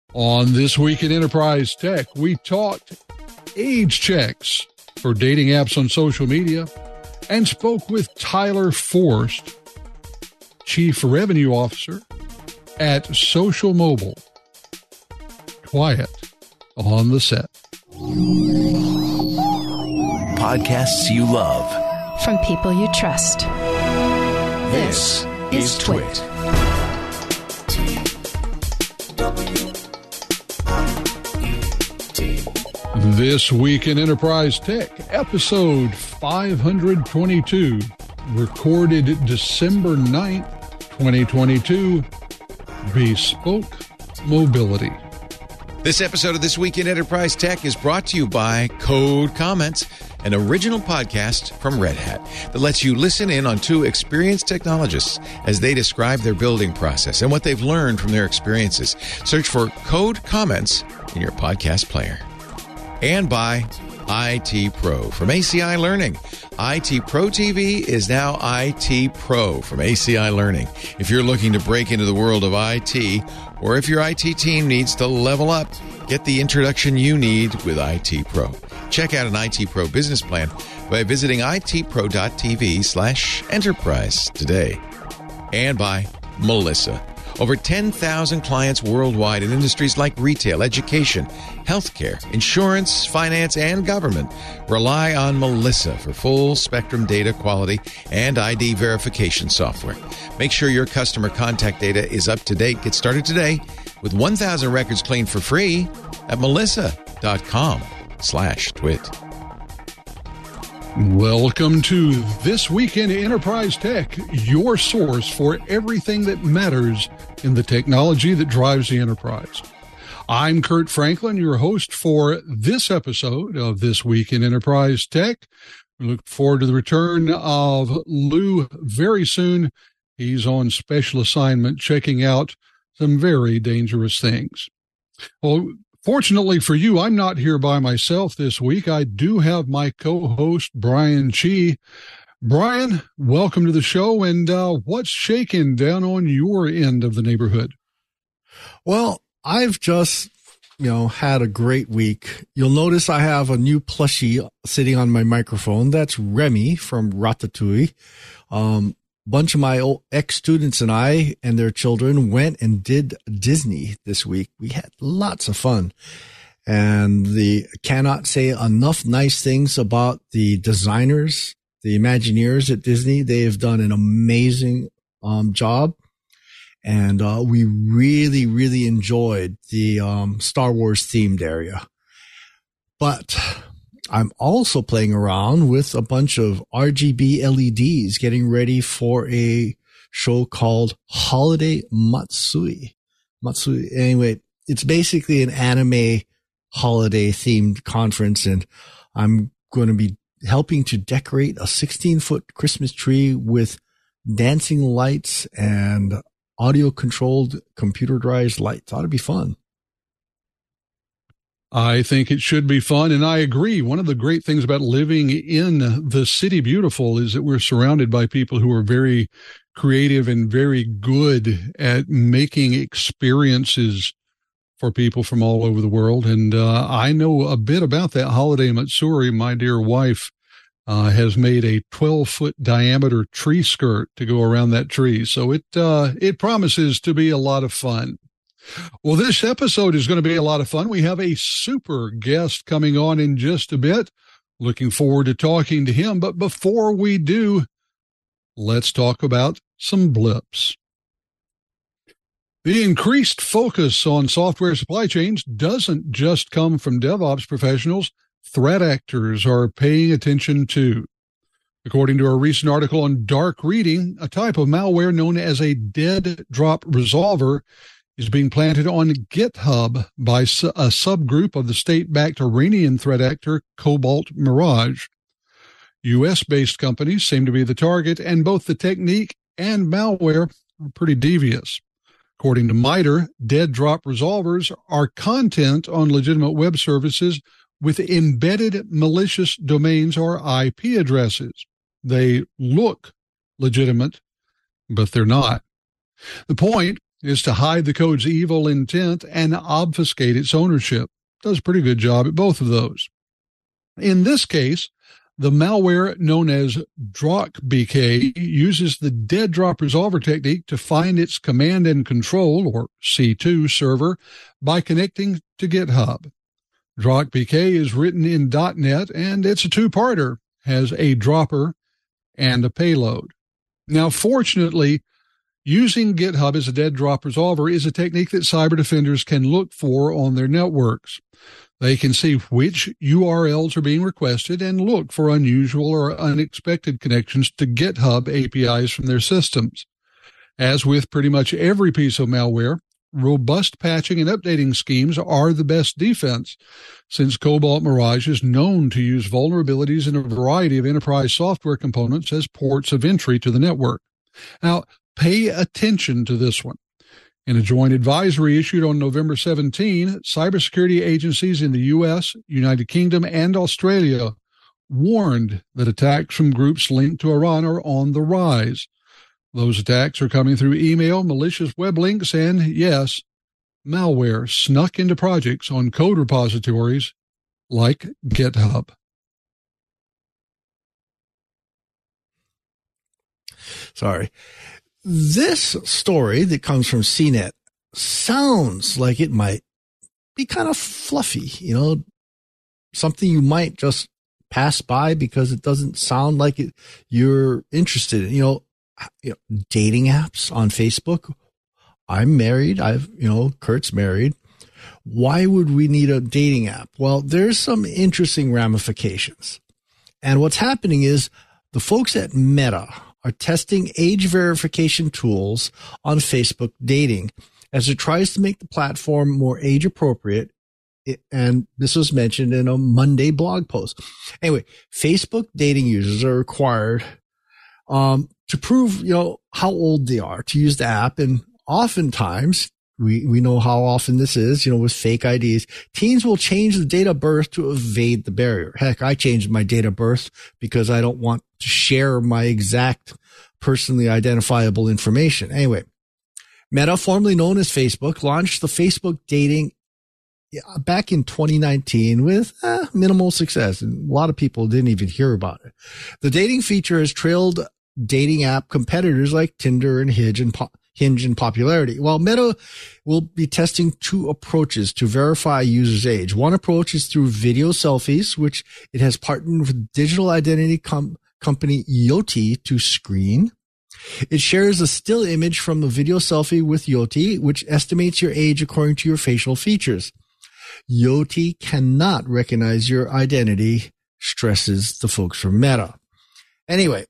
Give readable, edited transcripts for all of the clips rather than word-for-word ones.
On This Week in Enterprise Tech, we talked age checks for dating apps on social media and spoke with Tyler Forst, Chief Revenue Officer at Social Mobile. Quiet on the set. Podcasts you love. From people you trust. This is Twit. This Week in Enterprise Tech, episode 522, recorded December 9th, 2022, Bespoke Mobility. This episode of This Week in Enterprise Tech is brought to you by Code Comments, an original podcast from Red Hat that lets you listen in on two experienced technologists as they describe their building process and what they've learned from their experiences. Search for Code Comments in your podcast player. And by IT Pro from ACI Learning. IT Pro TV is now IT Pro from ACI Learning. If you're looking to break into the world of IT, or if your IT team needs to level up, get the introduction you need with IT Pro. Check out an IT Pro business plan by visiting itpro.tv/enterprise today. And by Melissa. Over 10,000 clients worldwide in industries like retail, education, healthcare, insurance, finance, and government rely on Melissa for full spectrum data quality and ID verification software. Make sure your customer contact data is up to date. Get started today with 1,000 records cleaned for free at melissa.com/twit. Welcome to This Week in Enterprise Tech, your source for everything that matters in the technology that drives the enterprise. I'm Kurt Franklin, your host for this episode of This Week in Enterprise Tech. We look forward to the return of Lou very soon. He's on special assignment checking out some very dangerous things. Well, fortunately for you, I'm not here by myself this week. I do have my co-host, Brian Chi. Brian, welcome to the show. And what's shaking down on your end of the neighborhood? Well, I've just, had a great week. You'll notice I have a new plushie sitting on my microphone. That's Remy from Ratatouille. Bunch of my old ex-students and I and their children went and did Disney this week. We had lots of fun, and cannot say enough nice things about the designers, the Imagineers at Disney. They have done an amazing job, and we really, really enjoyed the Star Wars themed area. But I'm also playing around with a bunch of RGB LEDs, getting ready for a show called Holiday Matsui. Anyway, it's basically an anime holiday themed conference, and I'm going to be helping to decorate a 16-foot Christmas tree with dancing lights and audio controlled computerized lights. Ought to be fun. I think it should be fun, and I agree. One of the great things about living in the City Beautiful is that we're surrounded by people who are very creative and very good at making experiences for people from all over the world. And I know a bit about that Holiday Matsuri. My dear wife has made a 12-foot diameter tree skirt to go around that tree. So it promises to be a lot of fun. Well, this episode is going to be a lot of fun. We have a super guest coming on in just a bit. Looking forward to talking to him. But before we do, let's talk about some blips. The increased focus on software supply chains doesn't just come from DevOps professionals. Threat actors are paying attention too. According to a recent article on Dark Reading, a type of malware known as a dead drop resolver is being planted on GitHub by a subgroup of the state-backed Iranian threat actor Cobalt Mirage. U.S.-based companies seem to be the target, and both the technique and malware are pretty devious. According to MITRE, dead drop resolvers are content on legitimate web services with embedded malicious domains or IP addresses. They look legitimate, but they're not. The point is to hide the code's evil intent and obfuscate its ownership. Does a pretty good job at both of those. In this case, the malware known as DrocBK uses the dead drop resolver technique to find its command and control, or C2, server by connecting to GitHub. DrocBK is written in .NET, and it's a two-parter, has a dropper and a payload. Now, fortunately, using GitHub as a dead drop resolver is a technique that cyber defenders can look for on their networks. They can see which URLs are being requested and look for unusual or unexpected connections to GitHub APIs from their systems. As with pretty much every piece of malware, robust patching and updating schemes are the best defense, since Cobalt Mirage is known to use vulnerabilities in a variety of enterprise software components as ports of entry to the network. Now, pay attention to this one. In a joint advisory issued on November 17, cybersecurity agencies in the U.S., United Kingdom, and Australia warned that attacks from groups linked to Iran are on the rise. Those attacks are coming through email, malicious web links, and, yes, malware snuck into projects on code repositories like GitHub. Sorry. This story that comes from CNET sounds like it might be kind of fluffy, something you might just pass by because it doesn't sound like it you're interested in, dating apps on Facebook. I'm married. Kurt's married. Why would we need a dating app? Well, there's some interesting ramifications. And what's happening is the folks at Meta are testing age verification tools on Facebook dating as it tries to make the platform more age appropriate. And this was mentioned in a Monday blog post. Anyway, Facebook dating users are required to prove, how old they are to use the app. And oftentimes, we know how often this is, with fake IDs. Teens will change the date of birth to evade the barrier. Heck, I changed my date of birth because I don't want to share my exact personally identifiable information. Anyway, Meta, formerly known as Facebook, launched the Facebook dating back in 2019 with minimal success. And a lot of people didn't even hear about it. The dating feature has trailed dating app competitors like Tinder and Hinge in popularity. While Meta will be testing two approaches to verify a user's age. One approach is through video selfies, which it has partnered with digital identity company Yoti to screen. It shares a still image from the video selfie with Yoti, which estimates your age according to your facial features. Yoti cannot recognize your identity, stresses the folks from Meta. Anyway,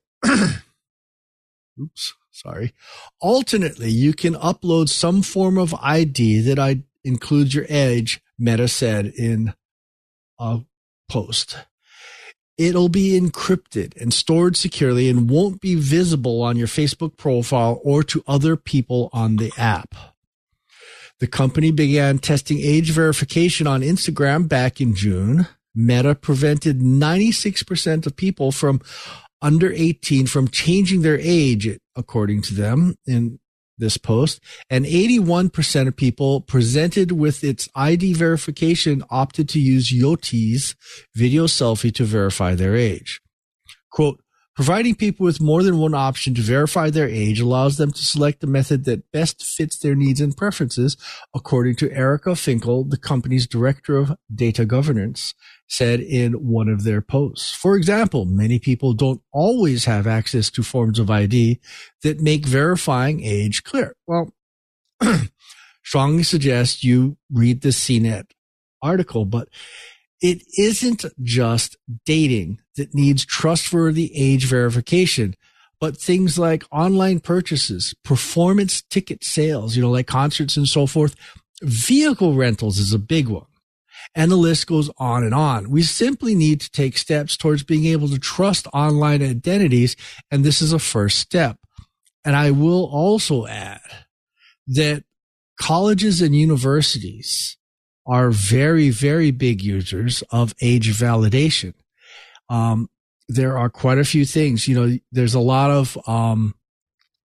oops. Sorry. Alternately, you can upload some form of ID that includes your age, Meta said in a post. It'll be encrypted and stored securely and won't be visible on your Facebook profile or to other people on the app. The company began testing age verification on Instagram back in June. Meta prevented 96% of people from under 18 from changing their age, according to them in this post, and 81% of people presented with its ID verification opted to use Yoti's video selfie to verify their age. Quote, providing people with more than one option to verify their age allows them to select the method that best fits their needs and preferences, according to Erica Finkel, the company's director of data governance, said in one of their posts. For example, many people don't always have access to forms of ID that make verifying age clear. Well, strongly suggest you read the CNET article, but it isn't just dating that needs trustworthy age verification, but things like online purchases, performance ticket sales, like concerts and so forth. Vehicle rentals is a big one. And the list goes on and on. We simply need to take steps towards being able to trust online identities, and this is a first step. And I will also add that colleges and universities are very, very big users of age validation. There are quite a few things, there's a lot of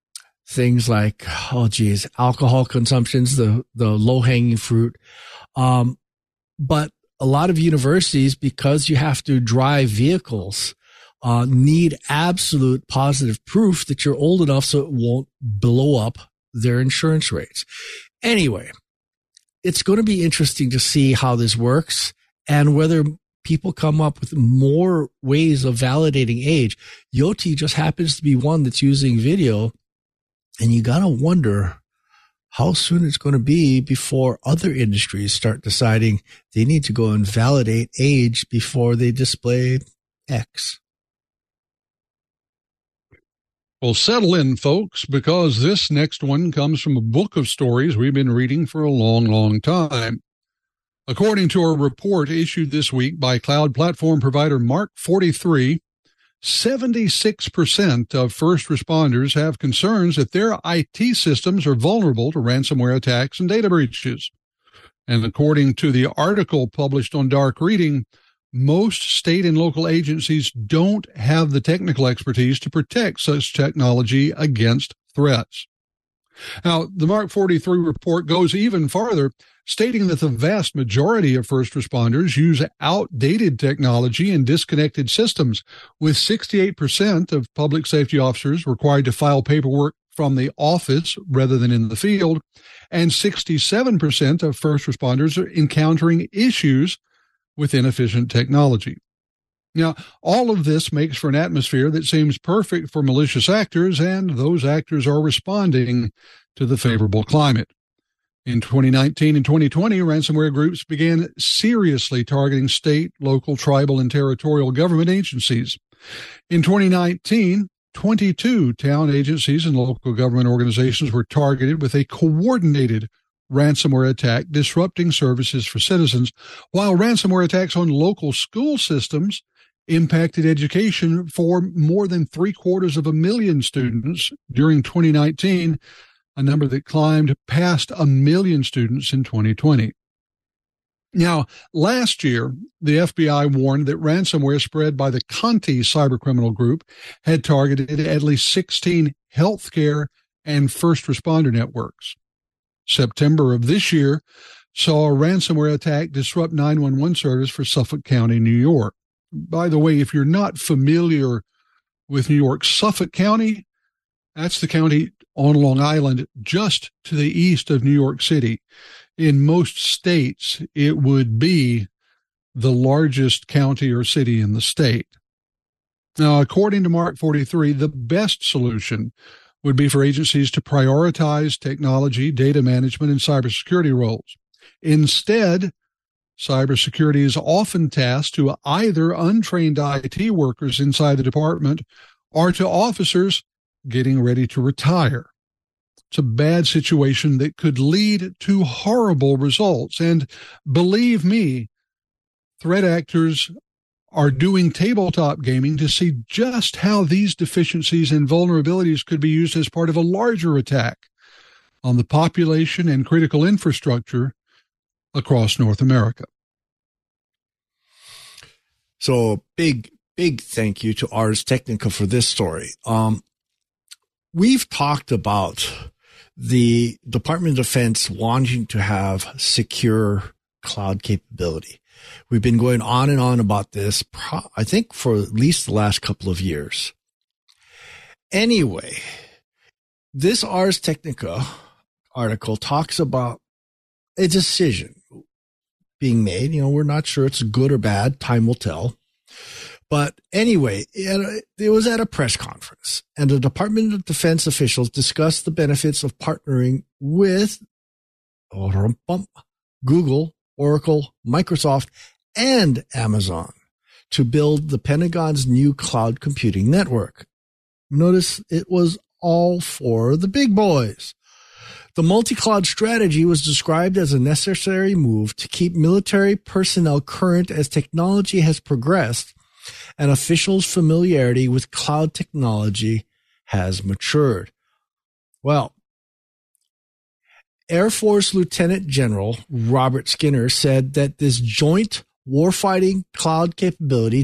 things like, alcohol consumption's the low-hanging fruit. But a lot of universities, because you have to drive vehicles, need absolute positive proof that you're old enough so it won't blow up their insurance rates. Anyway, it's going to be interesting to see how this works and whether people come up with more ways of validating age. Yoti just happens to be one that's using video, and you got to wonder how soon it's going to be before other industries start deciding they need to go and validate age before they display X. Well, settle in, folks, because this next one comes from a book of stories we've been reading for a long, long time. According to a report issued this week by cloud platform provider Mark 43, 76% of first responders have concerns that their IT systems are vulnerable to ransomware attacks and data breaches. And according to the article published on Dark Reading, most state and local agencies don't have the technical expertise to protect such technology against threats. Now, the Mark 43 report goes even farther, stating that the vast majority of first responders use outdated technology and disconnected systems, with 68% of public safety officers required to file paperwork from the office rather than in the field, and 67% of first responders are encountering issues with inefficient technology. Now, all of this makes for an atmosphere that seems perfect for malicious actors, and those actors are responding to the favorable climate. In 2019 and 2020, ransomware groups began seriously targeting state, local, tribal, and territorial government agencies. In 2019, 22 town agencies and local government organizations were targeted with a coordinated ransomware attack disrupting services for citizens, while ransomware attacks on local school systems impacted education for more than 750,000 students during 2019, a number that climbed past 1 million students in 2020. Now, last year, the FBI warned that ransomware spread by the Conti cybercriminal group had targeted at least 16 healthcare and first responder networks. September of this year saw a ransomware attack disrupt 911 service for Suffolk County, New York. By the way, if you're not familiar with New York, Suffolk County, that's the county on Long Island just to the east of New York City. In most states, it would be the largest county or city in the state. Now, according to Mark 43, the best solution would be for agencies to prioritize technology, data management, and cybersecurity roles. Instead, cybersecurity is often tasked to either untrained IT workers inside the department or to officers getting ready to retire. It's a bad situation that could lead to horrible results. And believe me, threat actors are doing tabletop gaming to see just how these deficiencies and vulnerabilities could be used as part of a larger attack on the population and critical infrastructure across North America. So big thank you to Ars Technica for this story. We've talked about the Department of Defense wanting to have secure cloud capability. We've been going on and on about this, I think, for at least the last couple of years. Anyway, this Ars Technica article talks about a decision being made. You know, we're not sure it's good or bad. Time will tell. But anyway, it was at a press conference, and the Department of Defense officials discussed the benefits of partnering with Google, Oracle, Microsoft, and Amazon to build the Pentagon's new cloud computing network. Notice it was all for the big boys. The multi-cloud strategy was described as a necessary move to keep military personnel current as technology has progressed and officials' familiarity with cloud technology has matured. Well, Air Force Lieutenant General Robert Skinner said that this joint warfighting cloud capability,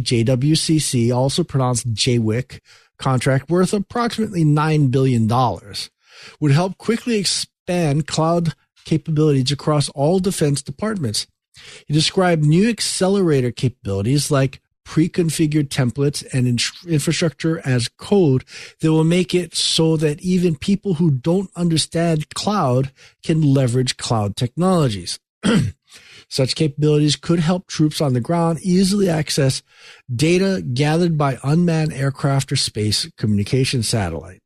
JWCC, also pronounced JWIC, contract worth approximately $9 billion, would help quickly expand cloud capabilities across all defense departments. He described new accelerator capabilities like pre-configured templates and infrastructure as code that will make it so that even people who don't understand cloud can leverage cloud technologies. Such capabilities could help troops on the ground easily access data gathered by unmanned aircraft or space communication satellites.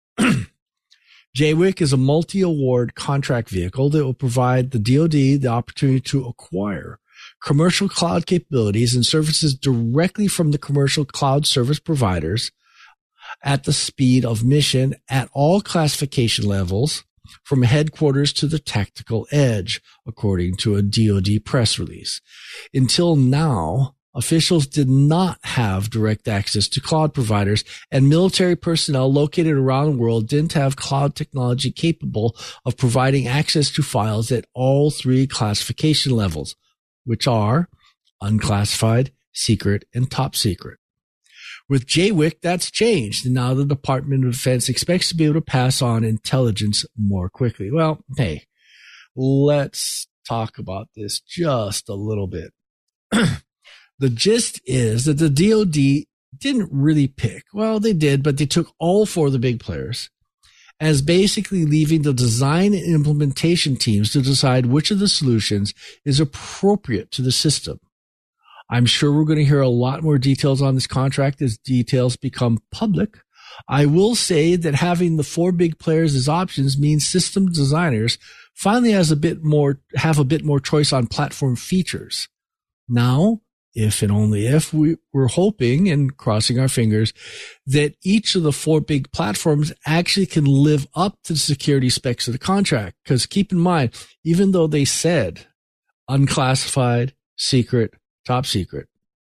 JWIC is a multi-award contract vehicle that will provide the DoD the opportunity to acquire commercial cloud capabilities and services directly from the commercial cloud service providers at the speed of mission at all classification levels, from headquarters to the tactical edge, according to a DoD press release. Until now, officials did not have direct access to cloud providers, and military personnel located around the world didn't have cloud technology capable of providing access to files at all three classification levels, which are unclassified, secret, and top secret. With JWIC, that's changed, and now the Department of Defense expects to be able to pass on intelligence more quickly. Well, hey, let's talk about this just a little bit. The gist is that the DoD didn't really pick. Well, they did, but they took all four of the big players, as basically leaving the design and implementation teams to decide which of the solutions is appropriate to the system. I'm sure we're going to hear a lot more details on this contract as details become public. I will say that having the four big players as options means system designers finally have a bit more choice on platform features. Now, if and only if, we're hoping and crossing our fingers that each of the four big platforms actually can live up to the security specs of the contract. Because keep in mind, even though they said unclassified, secret, top secret,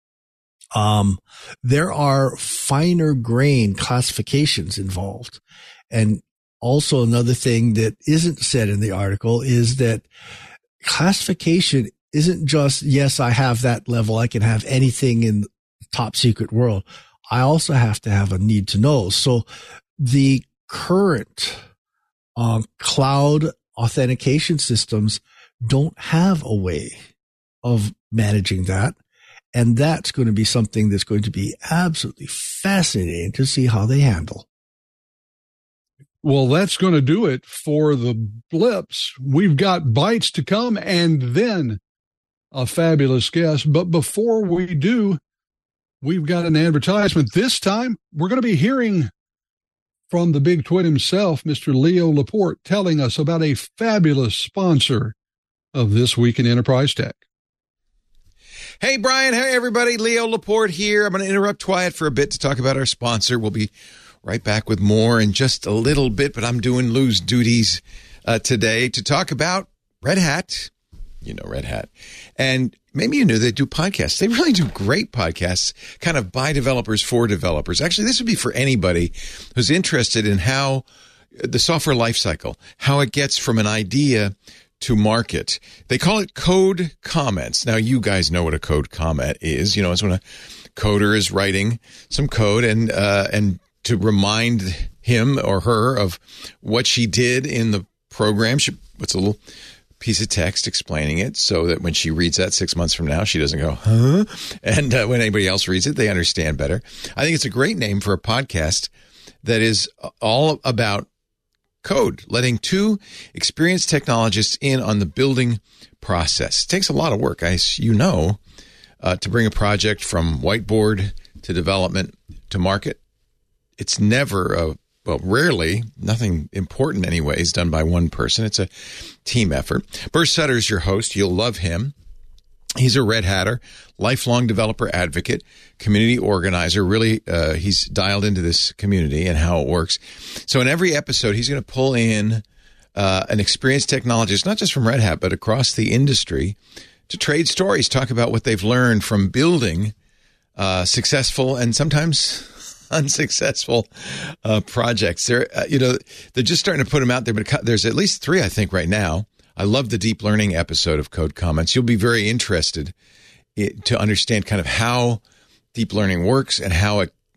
there are finer grain classifications involved. And also another thing that isn't said in the article is that classification isn't just, yes, I have that level, I can have anything in the top secret world. I also have to have a need to know. So the current cloud authentication systems don't have a way of managing that. And that's going to be something that's going to be absolutely fascinating to see how they handle. Well, that's going to do it for the blips. We've got bites to come and then a fabulous guest. But before we do, we've got an advertisement. This time, we're going to be hearing from the Big Twit himself, Mr. Leo Laporte, telling us about a fabulous sponsor of This Week in Enterprise Tech. Hey, Brian. Hey, everybody. Leo Laporte here. I'm going to interrupt Wyatt for a bit to talk about our sponsor. We'll be right back with more in just a little bit, but I'm doing Lou's duties today to talk about Red Hat. You know Red Hat. And maybe you knew they do podcasts. They really do great podcasts, kind of by developers for developers. Actually, this would be for anybody who's interested in how the software lifecycle, how it gets from an idea to market. They call it code comments. Now, you guys know what a code comment is. You know, it's when a coder is writing some code and to remind him or her of what she did in the program, she puts a little piece of text explaining it so that when she reads that 6 months from now, she doesn't go, huh? And when anybody else reads it, they understand better. I think it's a great name for a podcast that is all about code, letting two experienced technologists in on the building process. It takes a lot of work, as you know, to bring a project from whiteboard to development to market. It's never rarely, nothing important anyway, is done by one person. It's a team effort. Burr Sutter is your host. You'll love him. He's a Red Hatter, lifelong developer advocate, community organizer. Really, he's dialed into this community and how it works. So in every episode, he's going to pull in an experienced technologist, not just from Red Hat, but across the industry, to trade stories, talk about what they've learned from building successful and sometimes unsuccessful projects. They're just starting to put them out there, but there's at least 3, I think, right now. I love the deep learning episode of Code Comments. You'll be very interested to understand kind of how deep learning works and how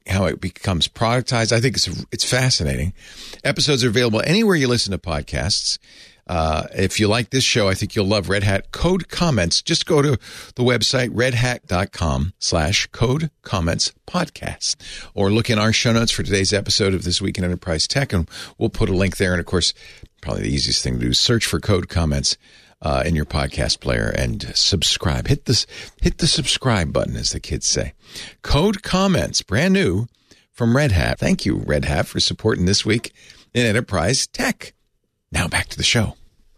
how it becomes productized. I think it's fascinating. Episodes are available anywhere you listen to podcasts. If you like this show, I think you'll love Red Hat Code Comments. Just go to the website, redhat.com/code comments podcast, or look in our show notes for today's episode of This Week in Enterprise Tech, and we'll put a link there. And of course, probably the easiest thing to do is search for Code Comments in your podcast player and subscribe. Hit the subscribe button, as the kids say. Code Comments, brand new from Red Hat. Thank you, Red Hat, for supporting This Week in Enterprise Tech. Now back to the show.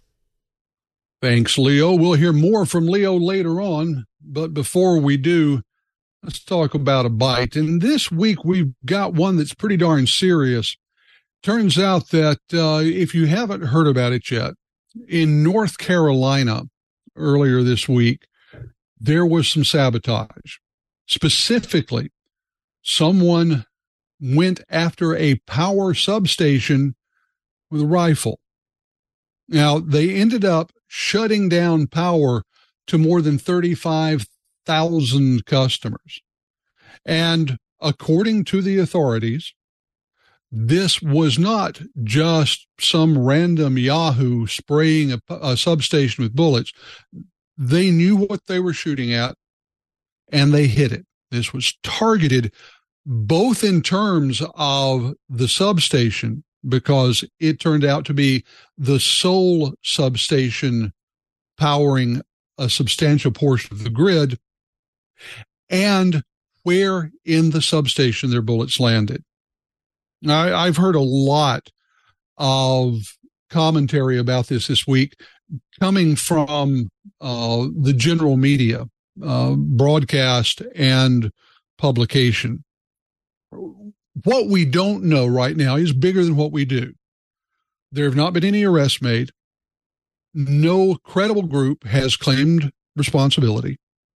Thanks, Leo. We'll hear more from Leo later on, but before we do, let's talk about a bite. And this week we've got one that's pretty darn serious. Turns out that if you haven't heard about it yet, in North Carolina earlier this week, there was some sabotage. Specifically, someone went after a power substation with a rifle. Now, they ended up shutting down power to more than 35,000 customers. And according to the authorities, this was not just some random Yahoo spraying a substation with bullets. They knew what they were shooting at, and they hit it. This was targeted both in terms of the substation, because it turned out to be the sole substation powering a substantial portion of the grid, and where in the substation their bullets landed. Now, I've heard a lot of commentary about this week coming from the general media, broadcast and publication. What we don't know right now is bigger than what we do. There have not been any arrests made. No credible group has claimed responsibility.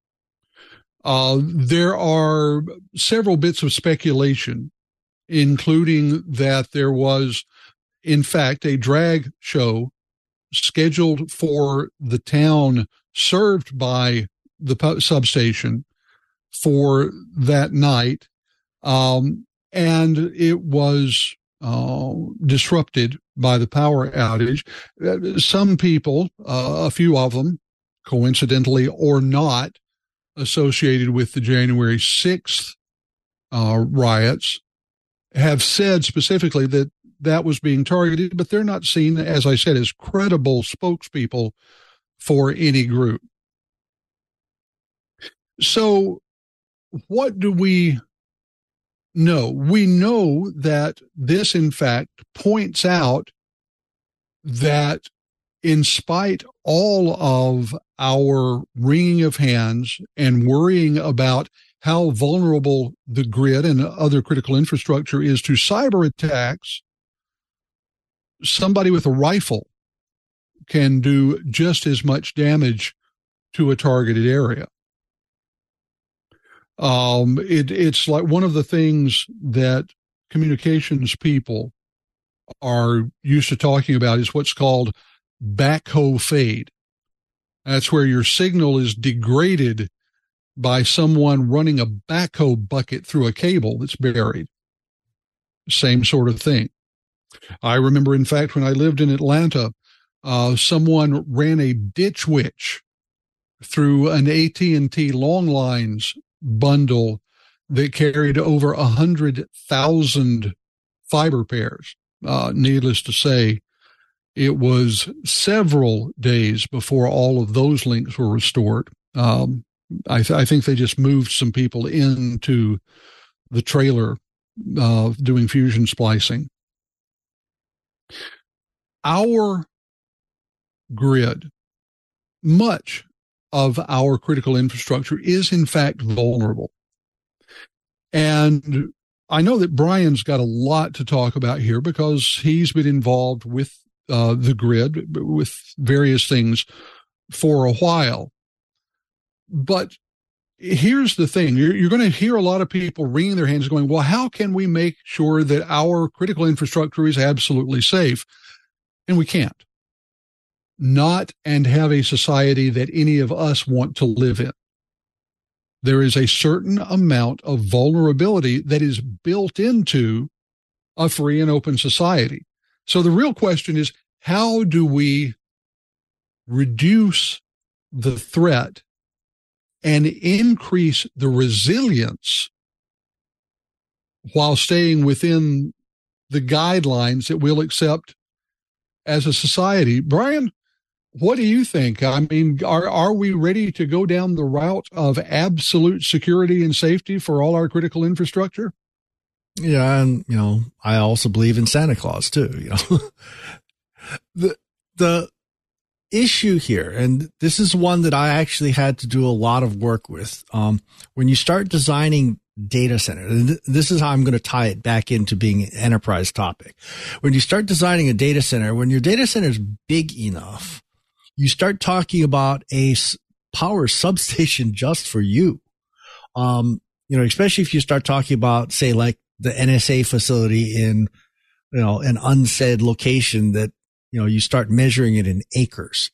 There are several bits of speculation, including that there was, in fact, a drag show scheduled for the town served by the substation for that night. And it was disrupted by the power outage. Some people, a few of them, coincidentally or not, associated with the January 6th riots, have said specifically that that was being targeted, but they're not seen, as I said, as credible spokespeople for any group. So what do we know? We know that this, in fact, points out that in spite all of our wringing of hands and worrying about how vulnerable the grid and other critical infrastructure is to cyber attacks, somebody with a rifle can do just as much damage to a targeted area. It's like one of the things that communications people are used to talking about is what's called backhoe fade. That's where your signal is degraded by someone running a backhoe bucket through a cable that's buried. Same sort of thing. I remember, in fact, when I lived in Atlanta, someone ran a ditch witch through an AT&T long lines bundle that carried over 100,000 fiber pairs. Needless to say, it was several days before all of those links were restored. I think they just moved some people into the trailer doing fusion splicing. Our grid, much of our critical infrastructure is in fact vulnerable. And I know that Brian's got a lot to talk about here because he's been involved with the grid, with various things for a while. But here's the thing. You're going to hear a lot of people wringing their hands going, well, how can we make sure that our critical infrastructure is absolutely safe? And we can't. Not and have a society that any of us want to live in. there is a certain amount of vulnerability that is built into a free and open society. So the real question is, how do we reduce the threat and increase the resilience while staying within the guidelines that we'll accept as a society? Brian, what do you think? I mean, are we ready to go down the route of absolute security and safety for all our critical infrastructure? Yeah, and I also believe in Santa Claus too. The issue here, and this is one that I actually had to do a lot of work with. When you start designing data center, and this is how I'm going to tie it back into being an enterprise topic. When you start designing a data center, when your data center is big enough, you start talking about a power substation just for you. Especially if you start talking about, say, like the NSA facility in, an unsaid location that, you start measuring it in acres.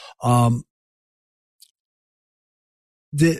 The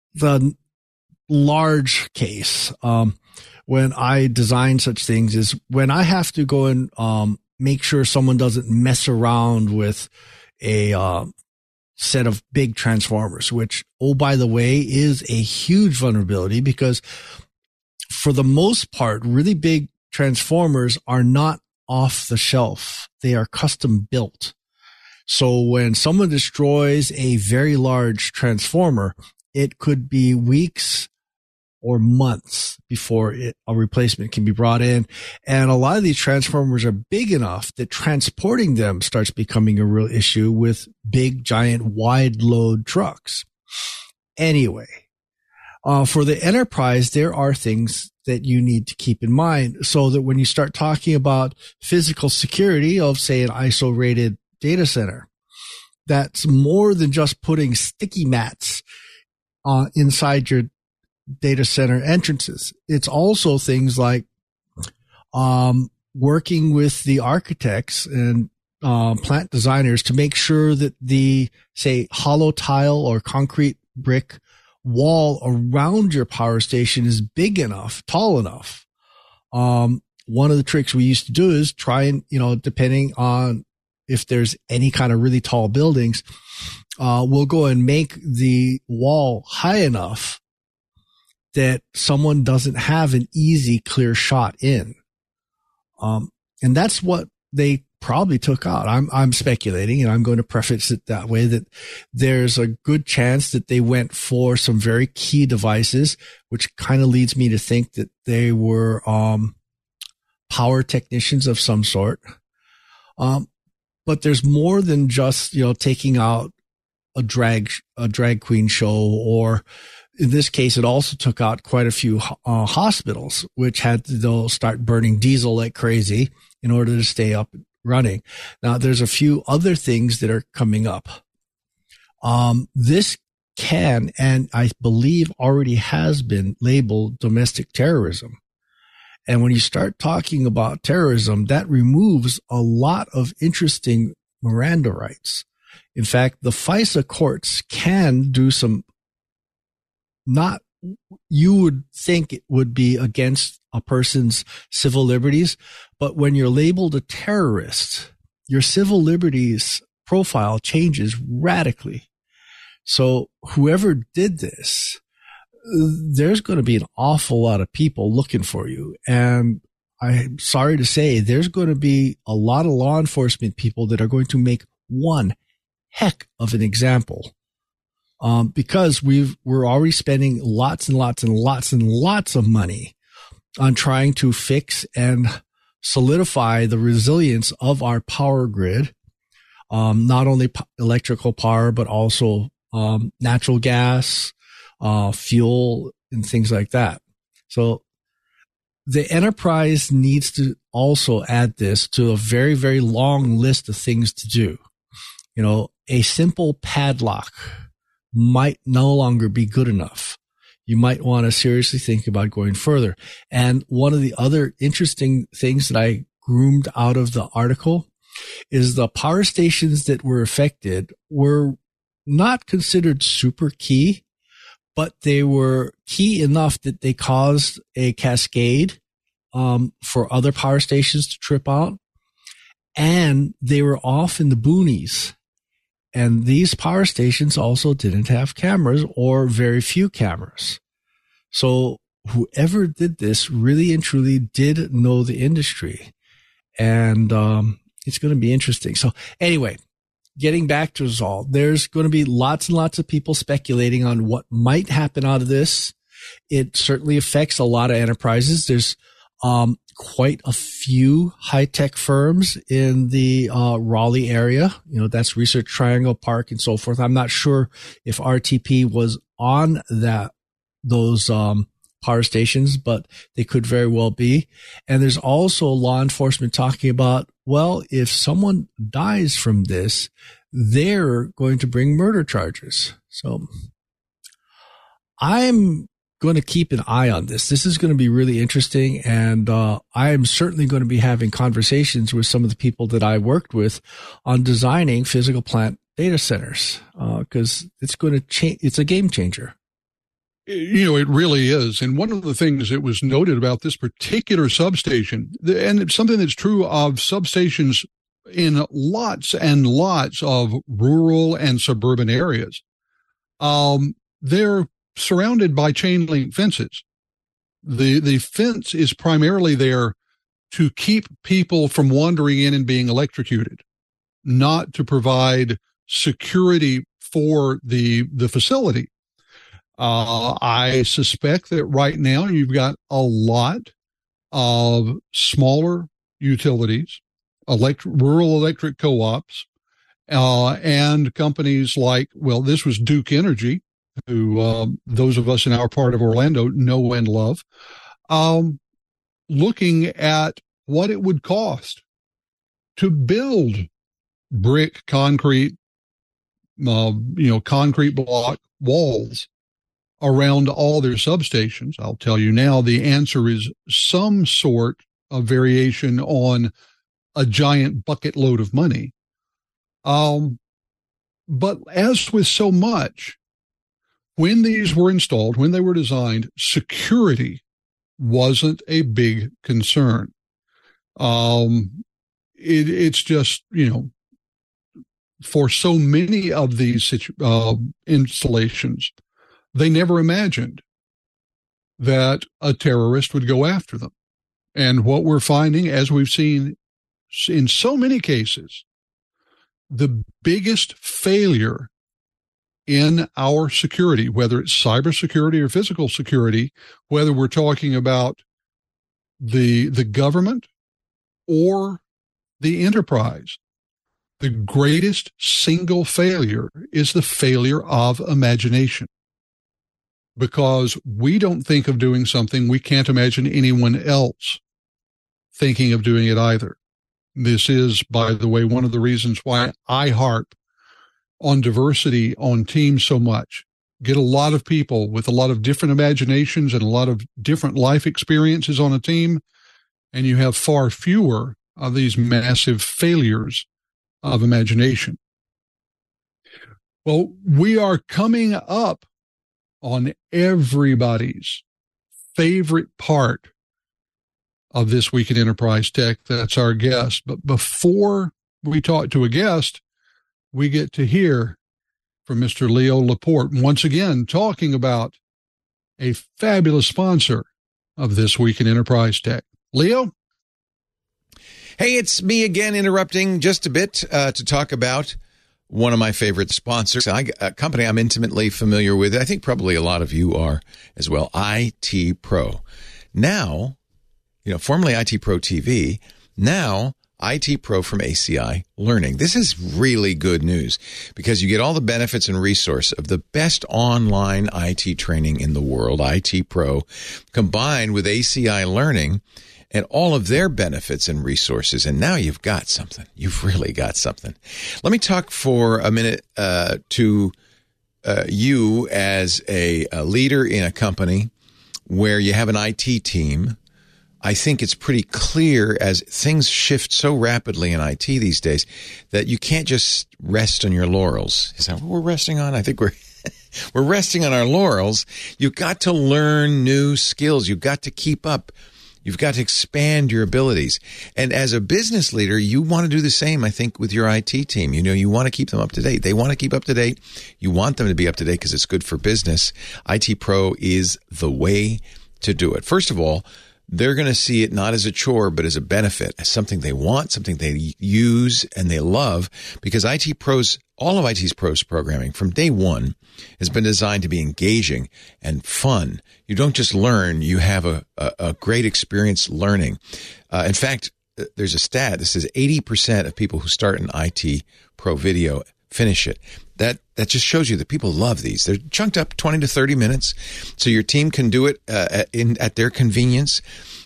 large case, when I design such things is when I have to go and, make sure someone doesn't mess around with a set of big transformers, which, oh, by the way, is a huge vulnerability because for the most part, really big transformers are not off the shelf. They are custom built. So when someone destroys a very large transformer, it could be weeks or months before a replacement can be brought in. And a lot of these transformers are big enough that transporting them starts becoming a real issue with big, giant, wide load trucks. Anyway, for the enterprise, there are things that you need to keep in mind so that when you start talking about physical security of, say, an ISO rated data center, that's more than just putting sticky mats inside your data center entrances. It's also things like working with the architects and plant designers to make sure that the, say, hollow tile or concrete brick wall around your power station is big enough, tall enough. One of the tricks we used to do is try and, depending on if there's any kind of really tall buildings, we'll go and make the wall high enough that someone doesn't have an easy, clear shot in. And that's what they probably took out. I'm speculating, and I'm going to preface it that way, that there's a good chance that they went for some very key devices, which kind of leads me to think that they were, power technicians of some sort. But there's more than just, taking out a drag queen show, or in this case, it also took out quite a few hospitals, which had to start burning diesel like crazy in order to stay up and running. Now, there's a few other things that are coming up. This can, and I believe already has been labeled domestic terrorism. And when you start talking about terrorism, that removes a lot of interesting Miranda rights. In fact, the FISA courts can do some, not, you would think it would be against a person's civil liberties, but when you're labeled a terrorist, your civil liberties profile changes radically. So whoever did this, there's going to be an awful lot of people looking for you. And I'm sorry to say, there's going to be a lot of law enforcement people that are going to make one heck of an example. Because we're already spending lots and lots and lots and lots of money on trying to fix and solidify the resilience of our power grid. Not only electrical power, but also, natural gas, fuel, and things like that. So the enterprise needs to also add this to a very, very long list of things to do. A simple padlock might no longer be good enough. You might want to seriously think about going further. And one of the other interesting things that I groomed out of the article is the power stations that were affected were not considered super key, but they were key enough that they caused a cascade for other power stations to trip out. And they were off in the boonies. And these power stations also didn't have cameras or very few cameras. So whoever did this really and truly did know the industry. And it's going to be interesting. So anyway, getting back to us all, there's going to be lots and lots of people speculating on what might happen out of this. It certainly affects a lot of enterprises. There's quite a few high-tech firms in the Raleigh area. You know, that's Research Triangle Park and so forth. I'm not sure if RTP was on those power stations, but they could very well be. And there's also law enforcement talking about, well, if someone dies from this, they're going to bring murder charges. So I'm going to keep an eye on this. This is going to be really interesting. And I am certainly going to be having conversations with some of the people that I worked with on designing physical plant data centers, because it's going to change. It's a game changer. You know, it really is. And one of the things that was noted about this particular substation, and it's something that's true of substations in lots and lots of rural and suburban areas, they're surrounded by chain link fences. The fence is primarily there to keep people from wandering in and being electrocuted, not to provide security for the facility. I suspect that right now you've got a lot of smaller utilities, rural electric co-ops, and companies like, well, this was Duke Energy, who those of us in our part of Orlando know and love, looking at what it would cost to build brick, concrete, concrete block walls around all their substations. I'll tell you now, the answer is some sort of variation on a giant bucket load of money. But as with so much, when these were installed, when they were designed, security wasn't a big concern. It's just, for so many of these installations, they never imagined that a terrorist would go after them. And what we're finding, as we've seen in so many cases, the biggest failure in our security, whether it's cybersecurity or physical security, whether we're talking about the government or the enterprise, the greatest single failure is the failure of imagination. Because we don't think of doing something, we can't imagine anyone else thinking of doing it either. This is, by the way, one of the reasons why I harp on diversity on teams so much. Get a lot of people with a lot of different imaginations and a lot of different life experiences on a team, and you have far fewer of these massive failures of imagination. Well, we are coming up on everybody's favorite part of This Week in Enterprise Tech. That's our guest. But before we talk to a guest, we get to hear from Mr. Leo Laporte, once again talking about a fabulous sponsor of This Week in Enterprise Tech. Leo? Hey, it's me again, interrupting just a bit to talk about one of my favorite sponsors, a company I'm intimately familiar with. I think probably a lot of you are as well, IT Pro. Now, formerly IT Pro TV, now IT Pro from ACI Learning. This is really good news because you get all the benefits and resource of the best online IT training in the world, IT Pro, combined with ACI Learning and all of their benefits and resources. And now you've got something. You've really got something. Let me talk for a minute to you as a leader in a company where you have an IT team. I think it's pretty clear as things shift so rapidly in IT these days that you can't just rest on your laurels. Is that what we're resting on? I think we're we're resting on our laurels. You've got to learn new skills. You've got to keep up. You've got to expand your abilities. And as a business leader, you want to do the same, I think, with your IT team. You want to keep them up to date. They want to keep up to date. You want them to be up to date because it's good for business. IT Pro is the way to do it. First of all, they're going to see it not as a chore, but as a benefit, as something they want, something they use and they love, because IT Pros, all of IT Pros programming from day one has been designed to be engaging and fun. You don't just learn, you have a great experience learning. In fact, there's a stat that says 80% of people who start an IT Pro video finish it. That just shows you that people love these. They're chunked up 20 to 30 minutes, so your team can do it at their convenience.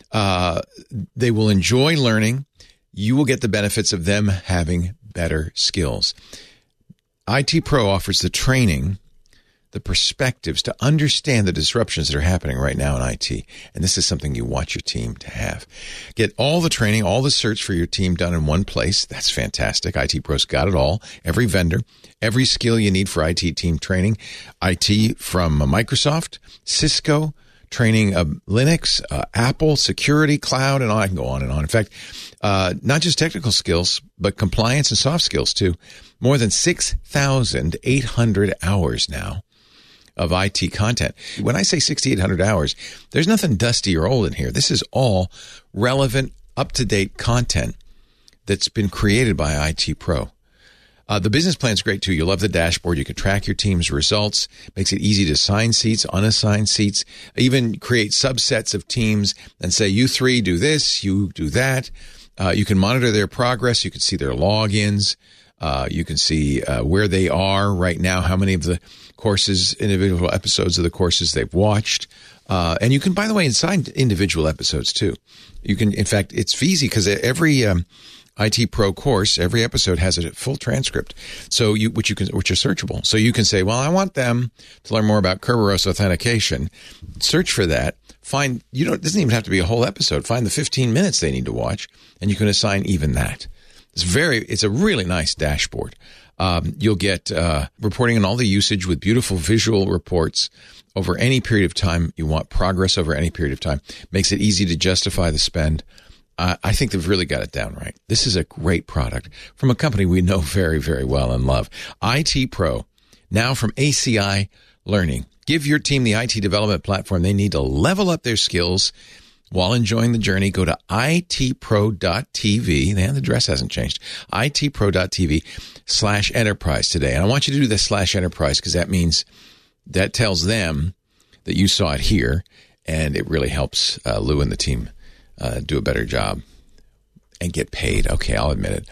They will enjoy learning. You will get the benefits of them having better skills. IT Pro offers the training, the perspectives to understand the disruptions that are happening right now in IT. And this is something you want your team to have. Get all the training, all the search for your team done in one place. That's fantastic. IT Pro's got it all. Every vendor, every skill you need for IT team training. IT from Microsoft, Cisco, training of Linux, Apple, security, cloud, and I can go on and on. In fact, not just technical skills, but compliance and soft skills too. More than 6,800 hours now of IT content. When I say 6,800 hours, there's nothing dusty or old in here. This is all relevant, up-to-date content that's been created by IT Pro. The business plan's great too. You love the dashboard. You can track your team's results. Makes it easy to assign seats, unassign seats, even create subsets of teams and say, you three do this, you do that. You can monitor their progress. You can see their logins. You can see where they are right now, how many of the courses, individual episodes of the courses they've watched. And you can, by the way, assign individual episodes too. You can, in fact, it's easy because every IT Pro course, every episode has a full transcript, so which are searchable. So you can say, well, I want them to learn more about Kerberos authentication. Search for that. It doesn't even have to be a whole episode. Find the 15 minutes they need to watch, and you can assign even that. It's a really nice dashboard. You'll get reporting on all the usage with beautiful visual reports over any period of time. You want progress over any period of time. Makes it easy to justify the spend. I think they've really got it down right. This is a great product from a company we know very, very well and love. IT Pro, now from ACI Learning. Give your team the IT development platform they need to level up their skills while enjoying the journey. Go to itpro.tv. The address hasn't changed. itpro.tv/enterprise today. And I want you to do the /enterprise because that means that tells them that you saw it here, and it really helps Lou and the team do a better job and get paid. Okay, I'll admit it.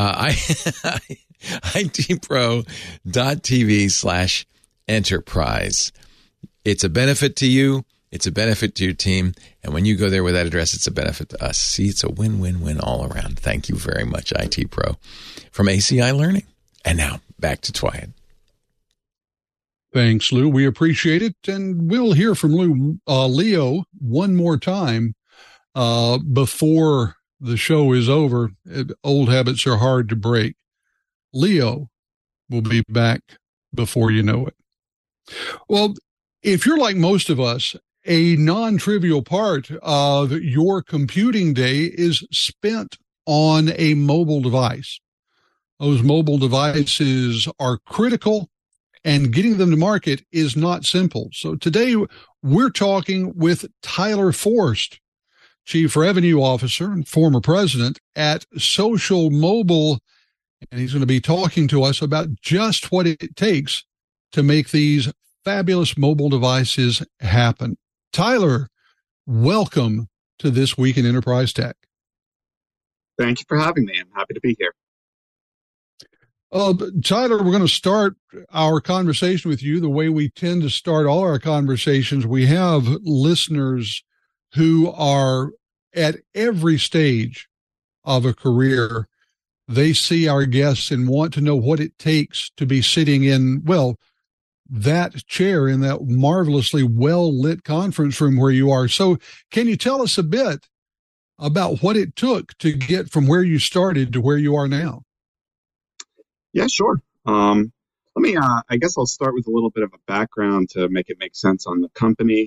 itpro.tv/enterprise. It's a benefit to you. It's a benefit to your team. And when you go there with that address, it's a benefit to us. See, it's a win-win-win all around. Thank you very much, IT Pro from ACI Learning. And now back to Twyett. Thanks, Lou. We appreciate it. And we'll hear from Leo one more time before the show is over. Old habits are hard to break. Leo will be back before you know it. Well, if you're like most of us, a non-trivial part of your computing day is spent on a mobile device. Those mobile devices are critical, and getting them to market is not simple. So today we're talking with Tyler Forst, Chief Revenue Officer and former president at Social Mobile, and he's going to be talking to us about just what it takes to make these fabulous mobile devices happen. Tyler, welcome to This Week in Enterprise Tech. Thank you for having me. I'm happy to be here. Tyler, we're going to start our conversation with you the way we tend to start all our conversations. We have listeners who are at every stage of a career. They see our guests and want to know what it takes to be sitting in, well, that chair in that marvelously well-lit conference room where you are. So can you tell us a bit about what it took to get from where you started to where you are now? Yeah, sure. I guess I'll start with a little bit of a background to make it make sense on the company,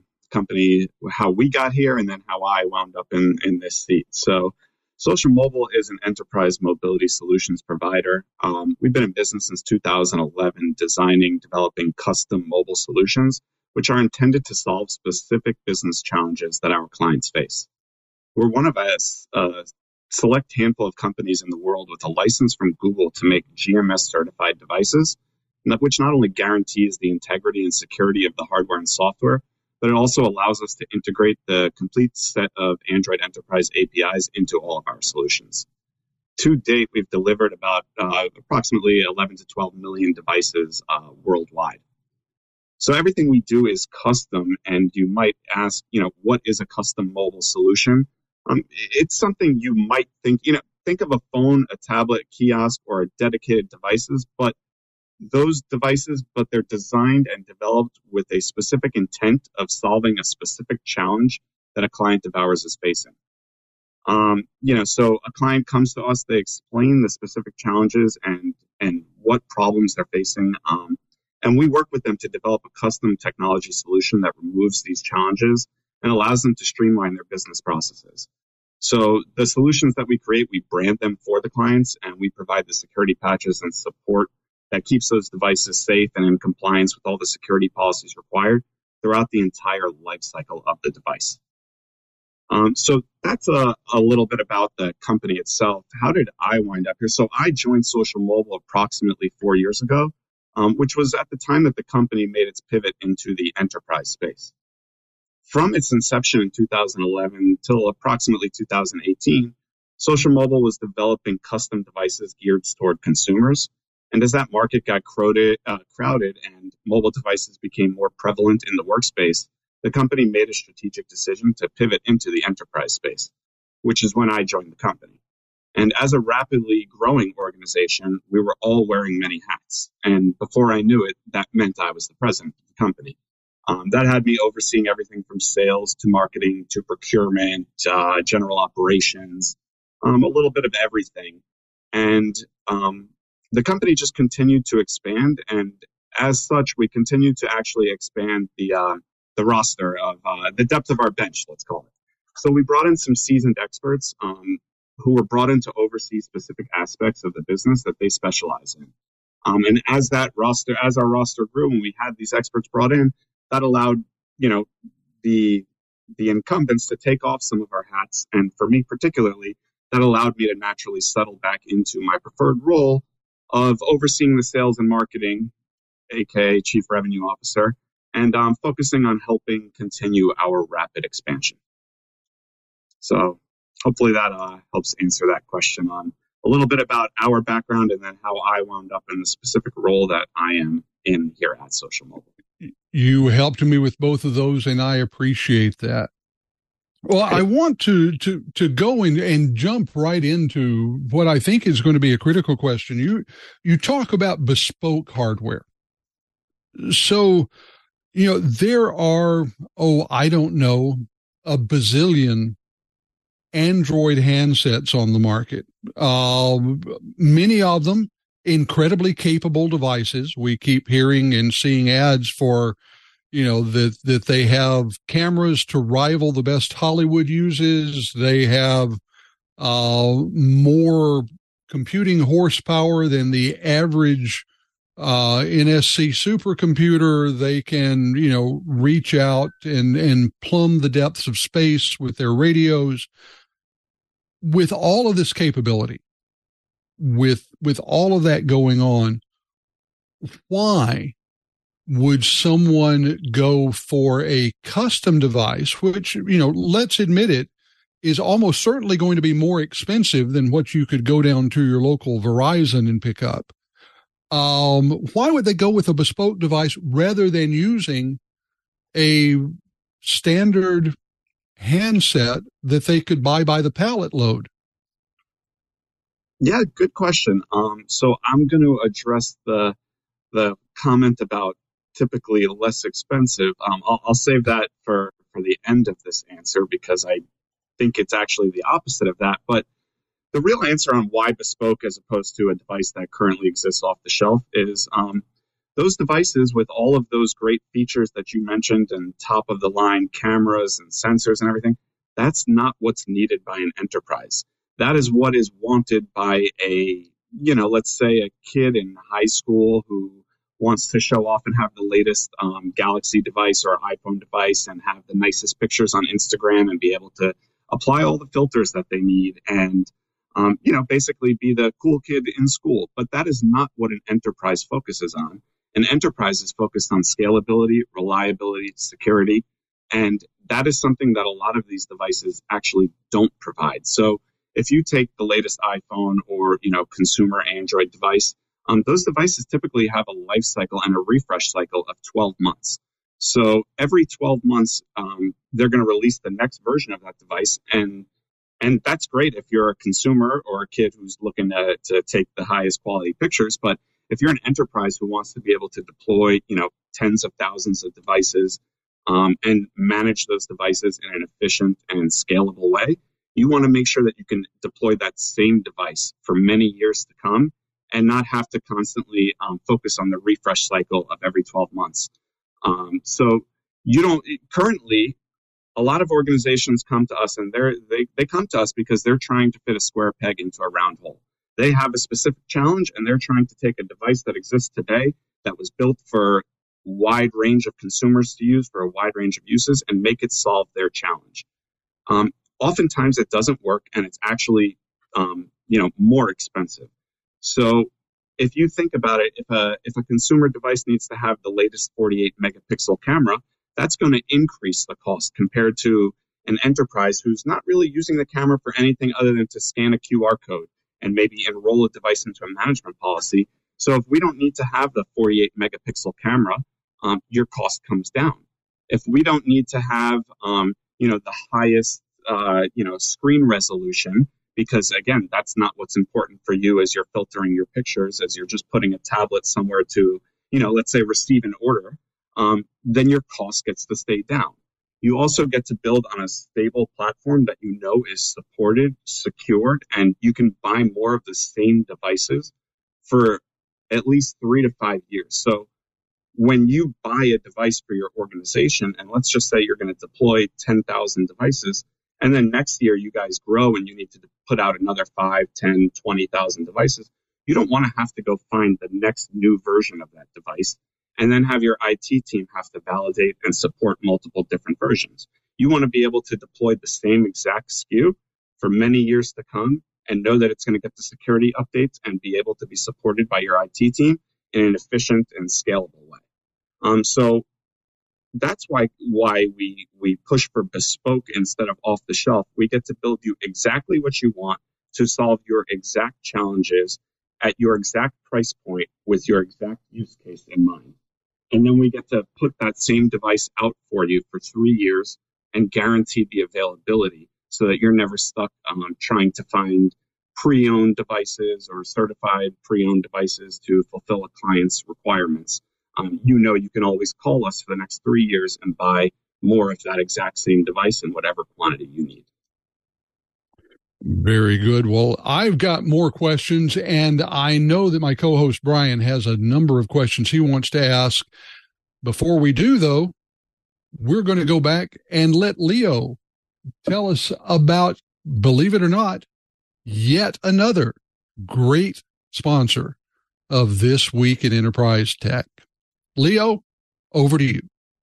how we got here, and then how I wound up in this seat. So Social Mobile is an enterprise mobility solutions provider. We've been in business since 2011, developing custom mobile solutions, which are intended to solve specific business challenges that our clients face. We're one of a select handful of companies in the world with a license from Google to make GMS-certified devices, which not only guarantees the integrity and security of the hardware and software, but it also allows us to integrate the complete set of Android Enterprise APIs into all of our solutions. To date, we've delivered about approximately 11 to 12 million devices worldwide. So everything we do is custom, and you might ask, what is a custom mobile solution? It's something you might think of a phone, a tablet, a kiosk, or a dedicated devices, but they're designed and developed with a specific intent of solving a specific challenge that a client of ours is facing. So a client comes to us, they explain the specific challenges and what problems they're facing. And we work with them to develop a custom technology solution that removes these challenges and allows them to streamline their business processes. So the solutions that we create, we brand them for the clients, and we provide the security patches and support that keeps those devices safe and in compliance with all the security policies required throughout the entire life cycle of the device. So that's a little bit about the company itself. How did I wind up here? So I joined Social Mobile approximately 4 years ago, which was at the time that the company made its pivot into the enterprise space. From its inception in 2011 till approximately 2018, Social Mobile was developing custom devices geared toward consumers. And as that market got crowded and mobile devices became more prevalent in the workspace, the company made a strategic decision to pivot into the enterprise space, which is when I joined the company. And as a rapidly growing organization, we were all wearing many hats. And before I knew it, that meant I was the president of the company. That had me overseeing everything from sales to marketing to procurement, general operations, a little bit of everything. And the company just continued to expand. And as such, we continued to actually expand the roster of the depth of our bench, let's call it. So we brought in some seasoned experts who were brought in to oversee specific aspects of the business that they specialize in. And as our roster grew and we had these experts brought in, that allowed, the incumbents to take off some of our hats. And for me particularly, that allowed me to naturally settle back into my preferred role of overseeing the sales and marketing, aka Chief Revenue Officer, and focusing on helping continue our rapid expansion. So hopefully that helps answer that question on a little bit about our background and then how I wound up in the specific role that I am in here at Social Mobile. You helped me with both of those, and I appreciate that. Well, I want to go and jump right into what I think is going to be a critical question. You talk about bespoke hardware. So, there are, I don't know, a bazillion Android handsets on the market. Many of them incredibly capable devices. We keep hearing and seeing ads for, that they have cameras to rival the best Hollywood uses. They have more computing horsepower than the average NSC supercomputer. They can, reach out and plumb the depths of space with their radios. With all of this capability, with all of that going on, why would someone go for a custom device, which, let's admit it, is almost certainly going to be more expensive than what you could go down to your local Verizon and pick up? Why would they go with a bespoke device rather than using a standard handset that they could buy by the pallet load? Yeah, good question. So I'm going to address the comment about typically less expensive. I'll save that for the end of this answer because I think it's actually the opposite of that. But the real answer on why bespoke as opposed to a device that currently exists off the shelf is those devices with all of those great features that you mentioned and top of the line cameras and sensors and everything, that's not what's needed by an enterprise. That is what is wanted by let's say a kid in high school who wants to show off and have the latest Galaxy device or iPhone device and have the nicest pictures on Instagram and be able to apply all the filters that they need and, basically be the cool kid in school. But that is not what an enterprise focuses on. An enterprise is focused on scalability, reliability, security, and that is something that a lot of these devices actually don't provide. So if you take the latest iPhone or, consumer Android device, those devices typically have a life cycle and a refresh cycle of 12 months. So every 12 months, they're going to release the next version of that device. And that's great if you're a consumer or a kid who's looking to take the highest quality pictures. But if you're an enterprise who wants to be able to deploy, tens of thousands of devices and manage those devices in an efficient and scalable way, you want to make sure that you can deploy that same device for many years to come and not have to constantly focus on the refresh cycle of every 12 months. So currently, a lot of organizations come to us and they come to us because they're trying to fit a square peg into a round hole. They have a specific challenge and they're trying to take a device that exists today that was built for a wide range of consumers to use for a wide range of uses and make it solve their challenge. Oftentimes it doesn't work and it's actually, more expensive. So if you think about it, if a consumer device needs to have the latest 48 megapixel camera, that's going to increase the cost compared to an enterprise who's not really using the camera for anything other than to scan a QR code and maybe enroll a device into a management policy. So if we don't need to have the 48 megapixel camera, your cost comes down. If we don't need to have, the highest, screen resolution, because again, that's not what's important for you as you're filtering your pictures, as you're just putting a tablet somewhere to, let's say receive an order, then your cost gets to stay down. You also get to build on a stable platform that is supported, secured, and you can buy more of the same devices for at least 3 to 5 years. So when you buy a device for your organization, and let's just say you're going to deploy 10,000 devices, and then next year you guys grow and you need to put out another 5, 10, 20,000 devices, you don't want to have to go find the next new version of that device and then have your IT team have to validate and support multiple different versions. You want to be able to deploy the same exact SKU for many years to come and know that it's going to get the security updates and be able to be supported by your IT team in an efficient and scalable way. So that's why we push for bespoke instead of off the shelf. We get to build you exactly what you want to solve your exact challenges at your exact price point with your exact use case in mind. And then we get to put that same device out for you for 3 years and guarantee the availability so that you're never stuck trying to find pre-owned devices or certified pre-owned devices to fulfill a client's requirements. You can always call us for the next 3 years and buy more of that exact same device in whatever quantity you need. Very good. Well, I've got more questions, and I know that my co-host Brian has a number of questions he wants to ask. Before we do, though, we're going to go back and let Leo tell us about, believe it or not, yet another great sponsor of This Week in Enterprise Tech. Leo, over to you.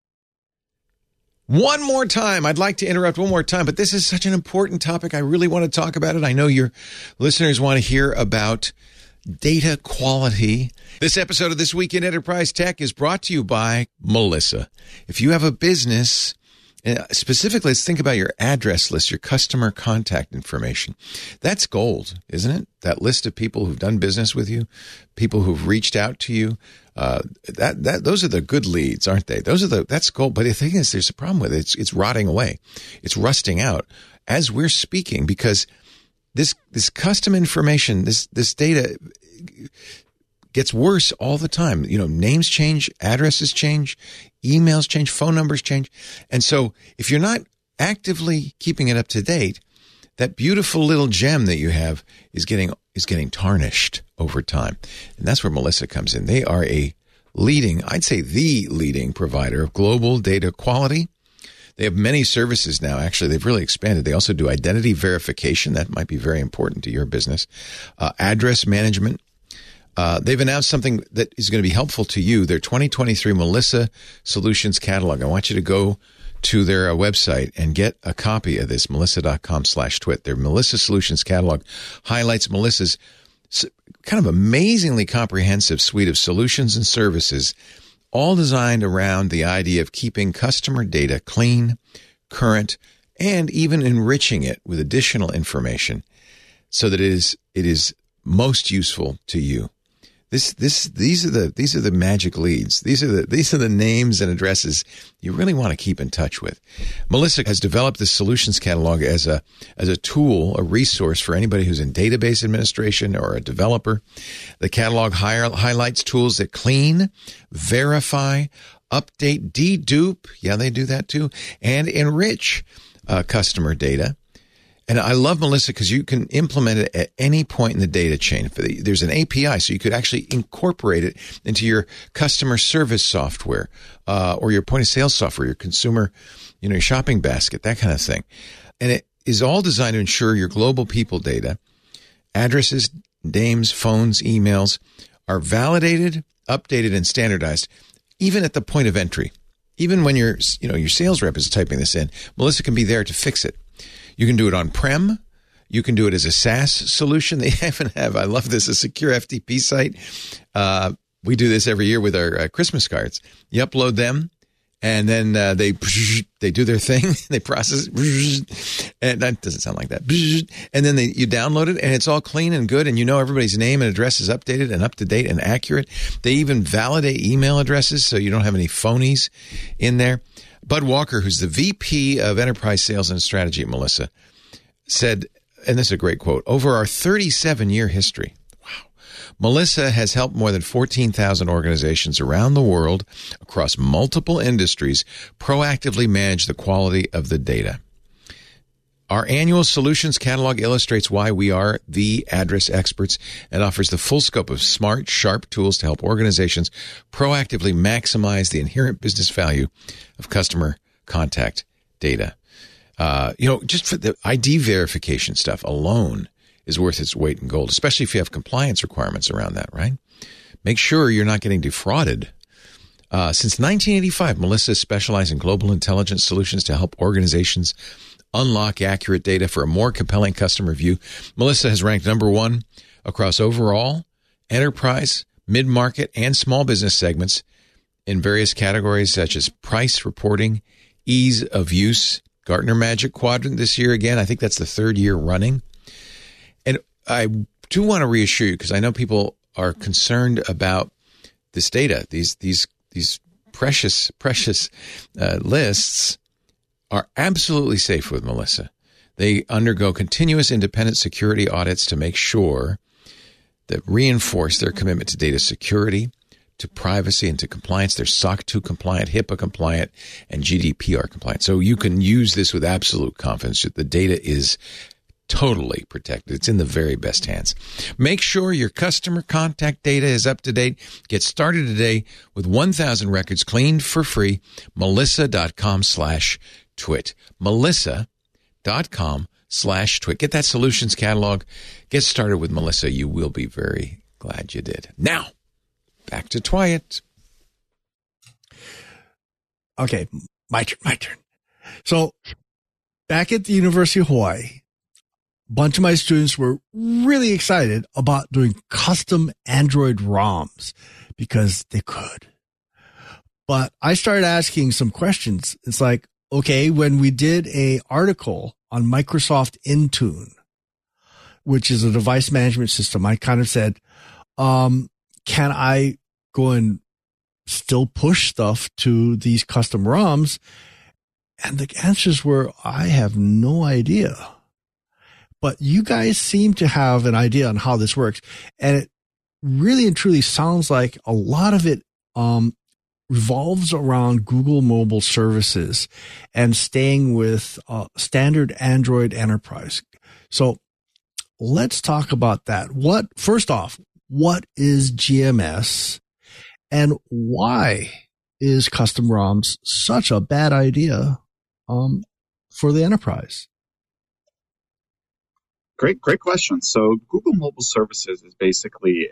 One more time. I'd like to interrupt one more time, but this is such an important topic. I really want to talk about it. I know your listeners want to hear about data quality. This episode of This Week in Enterprise Tech is brought to you by Melissa. If you have a business, specifically, let's think about your address list, your customer contact information. That's gold, isn't it? That list of people who've done business with you, people who've reached out to you. Those are the good leads, aren't they? That's gold. But the thing is, there's a problem with it. It's rotting away. It's rusting out as we're speaking because this custom information, this data gets worse all the time. Names change, addresses change, emails change, phone numbers change. And so if you're not actively keeping it up to date, that beautiful little gem that you have is getting tarnished over time. And that's where Melissa comes in. They are a leading, I'd say the leading provider of global data quality. They have many services now. Actually, they've really expanded. They also do identity verification. That might be very important to your business. Address management. They've announced something that is going to be helpful to you. Their 2023 Melissa Solutions Catalog. I want you to go to their website and get a copy of this, melissa.com/twit. Their Melissa Solutions Catalog highlights Melissa's kind of amazingly comprehensive suite of solutions and services, all designed around the idea of keeping customer data clean, current, and even enriching it with additional information so that it is most useful to you. These are the magic leads. These are the names and addresses you really want to keep in touch with. Melissa has developed this solutions catalog as a tool, a resource for anybody who's in database administration or a developer. The catalog highlights tools that clean, verify, update, dedupe, yeah, they do that too, and enrich customer data. And I love Melissa because you can implement it at any point in the data chain. There's an API, so you could actually incorporate it into your customer service software or your point of sale software, your consumer, your shopping basket, that kind of thing. And it is all designed to ensure your global people data, addresses, names, phones, emails are validated, updated, and standardized, even at the point of entry. Even when your sales rep is typing this in, Melissa can be there to fix it. You can do it on-prem. You can do it as a SaaS solution. They even have, I love this, a secure FTP site. We do this every year with our Christmas cards. You upload them, and then they do their thing. They process it, and that doesn't sound like that. And then you download it, and it's all clean and good, and everybody's name and address is updated and up to date and accurate. They even validate email addresses, so you don't have any phonies in there. Bud Walker, who's the VP of Enterprise Sales and Strategy at Melissa, said, and this is a great quote, over our 37-year history, Melissa has helped more than 14,000 organizations around the world across multiple industries proactively manage the quality of the data. Our annual solutions catalog illustrates why we are the address experts and offers the full scope of smart, sharp tools to help organizations proactively maximize the inherent business value of customer contact data. Just for the ID verification stuff alone is worth its weight in gold, especially if you have compliance requirements around that, right? Make sure you're not getting defrauded. Since 1985, Melissa specialized in global intelligence solutions to help organizations unlock accurate data for a more compelling customer view. Melissa has ranked number 1 across overall, enterprise, mid-market, and small business segments in various categories such as price reporting, ease of use, Gartner Magic Quadrant this year again. I think that's the 3rd year running. And I do want to reassure you, because I know people are concerned about this data, these precious lists are absolutely safe with Melissa. They undergo continuous independent security audits to make sure that reinforce their commitment to data security, to privacy, and to compliance. They're SOC 2 compliant, HIPAA compliant, and GDPR compliant. So you can use this with absolute confidence that the data is totally protected. It's in the very best hands. Make sure your customer contact data is up to date. Get started today with 1,000 records cleaned for free. Melissa.com/twit. Melissa.com/twit. Get that solutions catalog. Get started with Melissa. You will be very glad you did. Now, back to Twyett. Okay, my turn. So, back at the University of Hawaii, a bunch of my students were really excited about doing custom Android ROMs because they could. But I started asking some questions. It's like, okay, when we did a article on Microsoft Intune, which is a device management system, I kind of said, can I go and still push stuff to these custom ROMs? And the answers were, I have no idea. But you guys seem to have an idea on how this works. And it really and truly sounds like a lot of it revolves around Google mobile services and staying with standard Android enterprise. So let's talk about that. First off, what is GMS and why is custom ROMs such a bad idea for the enterprise? Great question. So Google Mobile Services is basically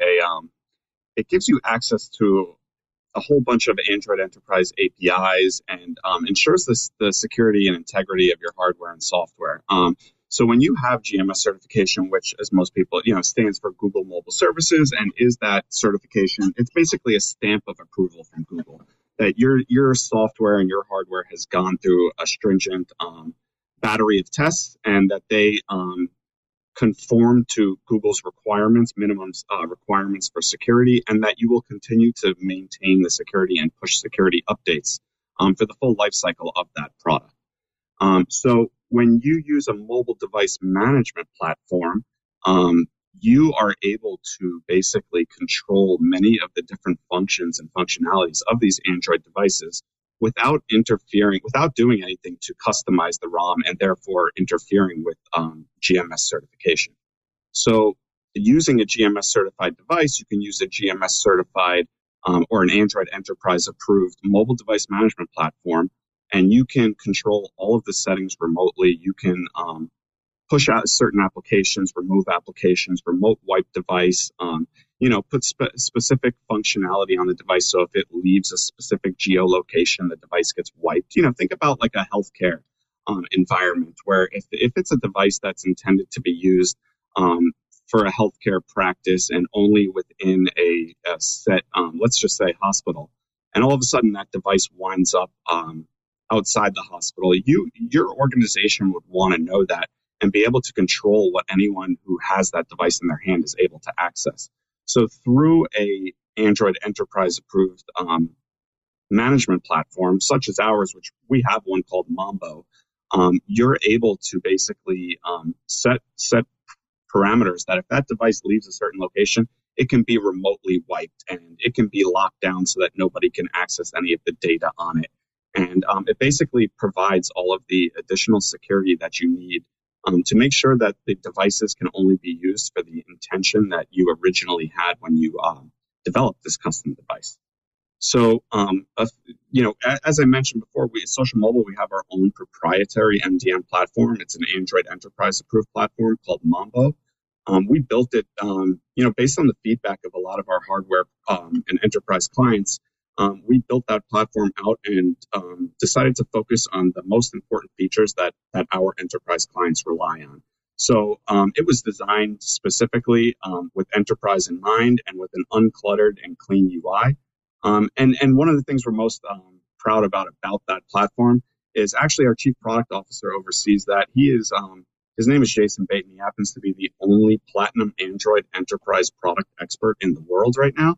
it gives you access to a whole bunch of Android Enterprise APIs and ensures the security and integrity of your hardware and software. So when you have GMS certification, which as most people, stands for Google Mobile Services and is that certification, it's basically a stamp of approval from Google that your software and your hardware has gone through a stringent battery of tests and that they conform to Google's requirements, minimum requirements for security, and that you will continue to maintain the security and push security updates for the full life cycle of that product. So when you use a mobile device management platform, you are able to basically control many of the different functions and functionalities of these Android devices without doing anything to customize the ROM and therefore interfering with GMS certification. So using a GMS certified device, you can use a GMS certified or an Android Enterprise approved mobile device management platform, and you can control all of the settings remotely. You can push out certain applications, remove applications, remote wipe device, put specific functionality on the device. So if it leaves a specific geolocation, the device gets wiped. Think about like a healthcare environment where if it's a device that's intended to be used for a healthcare practice and only within a set, let's just say hospital, and all of a sudden that device winds up outside the hospital, your organization would want to know that and be able to control what anyone who has that device in their hand is able to access. So through a Android Enterprise approved management platform, such as ours, which we have one called Mambo, you're able to basically set parameters that if that device leaves a certain location, it can be remotely wiped and it can be locked down so that nobody can access any of the data on it. And it basically provides all of the additional security that you need to make sure that the devices can only be used for the intention that you originally had when you developed this custom device. So, as I mentioned before, at Social Mobile, we have our own proprietary MDM platform. It's an Android Enterprise approved platform called Mambo. We built it, based on the feedback of a lot of our hardware and enterprise clients. We built that platform out and decided to focus on the most important features that our enterprise clients rely on. So it was designed specifically with enterprise in mind and with an uncluttered and clean UI. And one of the things we're most proud about that platform is actually our chief product officer oversees that. His name is Jason Baton. He happens to be the only platinum Android enterprise product expert in the world right now.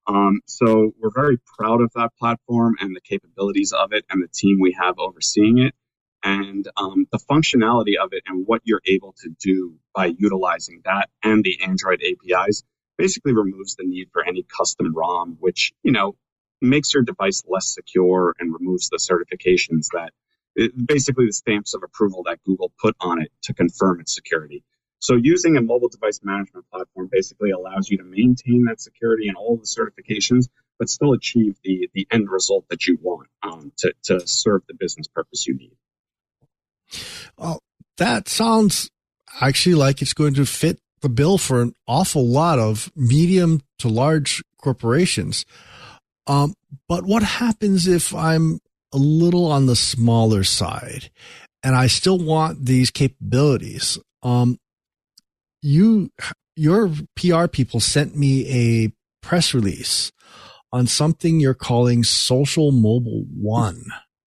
So we're very proud of that platform and the capabilities of it and the team we have overseeing it and the functionality of it and what you're able to do by utilizing that and the Android APIs basically removes the need for any custom ROM, which, makes your device less secure and removes the certifications basically the stamps of approval that Google put on it to confirm its security. So using a mobile device management platform basically allows you to maintain that security and all the certifications, but still achieve the end result that you want to serve the business purpose you need. Well, that sounds actually like it's going to fit the bill for an awful lot of medium to large corporations. But what happens if I'm a little on the smaller side and I still want these capabilities? Your PR people sent me a press release on something you're calling Social Mobile One.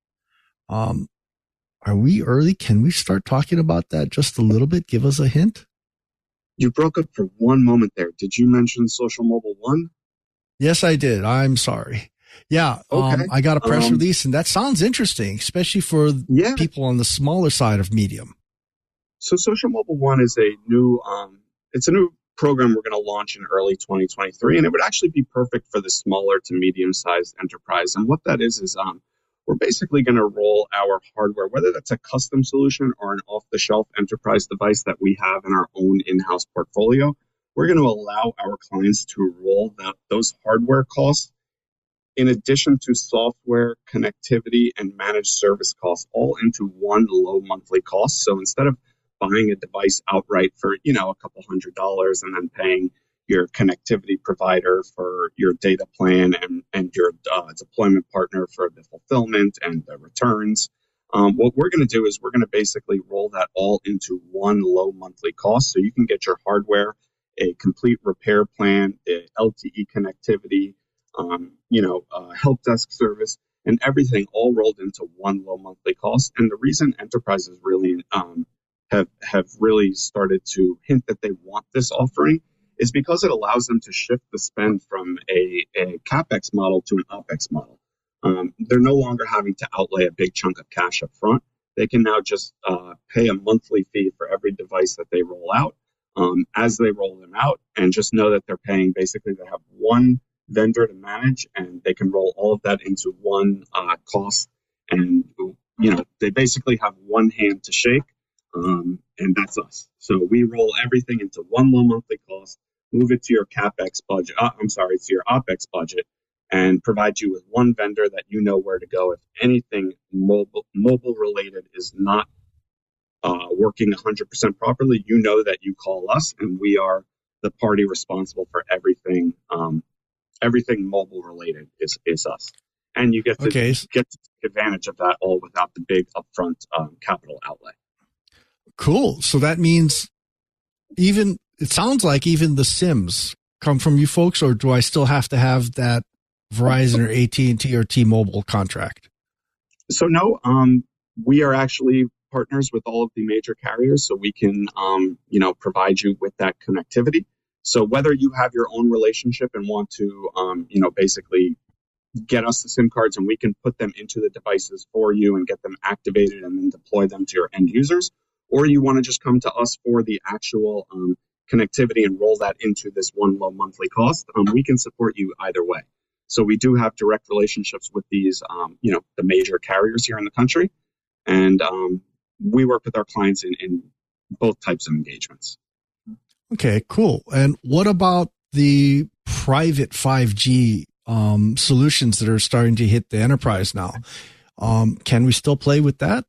Are we early? Can we start talking about that just a little bit? Give us a hint. You broke up for one moment there. Did you mention Social Mobile One? Yes, I did. I'm sorry. Yeah. Okay. I got a press release and that sounds interesting, especially for people on the smaller side of medium. So Social Mobile One is a new program we're going to launch in early 2023, and it would actually be perfect for the smaller to medium-sized enterprise. And what that is we're basically going to roll our hardware, whether that's a custom solution or an off-the-shelf enterprise device that we have in our own in-house portfolio. We're going to allow our clients to roll those hardware costs in addition to software, connectivity, and managed service costs all into one low monthly cost. So instead of buying a device outright for, a couple $100 and then paying your connectivity provider for your data plan and your deployment partner for the fulfillment and the returns, what we're going to do is we're going to basically roll that all into one low monthly cost. So you can get your hardware, a complete repair plan, the LTE connectivity, help desk service, and everything all rolled into one low monthly cost. And the reason enterprises really have really started to hint that they want this offering is because it allows them to shift the spend from a CapEx model to an OpEx model. They're no longer having to outlay a big chunk of cash up front. They can now just pay a monthly fee for every device that they roll out as they roll them out, and just know that they're paying, basically they have one vendor to manage, and they can roll all of that into one cost. And, they basically have one hand to shake, and that's us. So we roll everything into one low monthly cost, move it to your CapEx budget, to your OpEx budget, and provide you with one vendor that you know where to go if anything mobile related is not working 100% properly. You know that you call us, and we are the party responsible for everything. Everything mobile related is us, and you get to take advantage of that all without the big upfront capital outlay. Cool. So that means it sounds like even the SIMs come from you folks, or do I still have to have that Verizon or AT&T or T-Mobile contract? So no, we are actually partners with all of the major carriers, so we can, provide you with that connectivity. So whether you have your own relationship and want to, basically get us the SIM cards and we can put them into the devices for you and get them activated and then deploy them to your end users, or you want to just come to us for the actual connectivity and roll that into this one low monthly cost, we can support you either way. So we do have direct relationships with these, the major carriers here in the country, and we work with our clients in both types of engagements. Okay, cool. And what about the private 5G solutions that are starting to hit the enterprise now? Can we still play with that?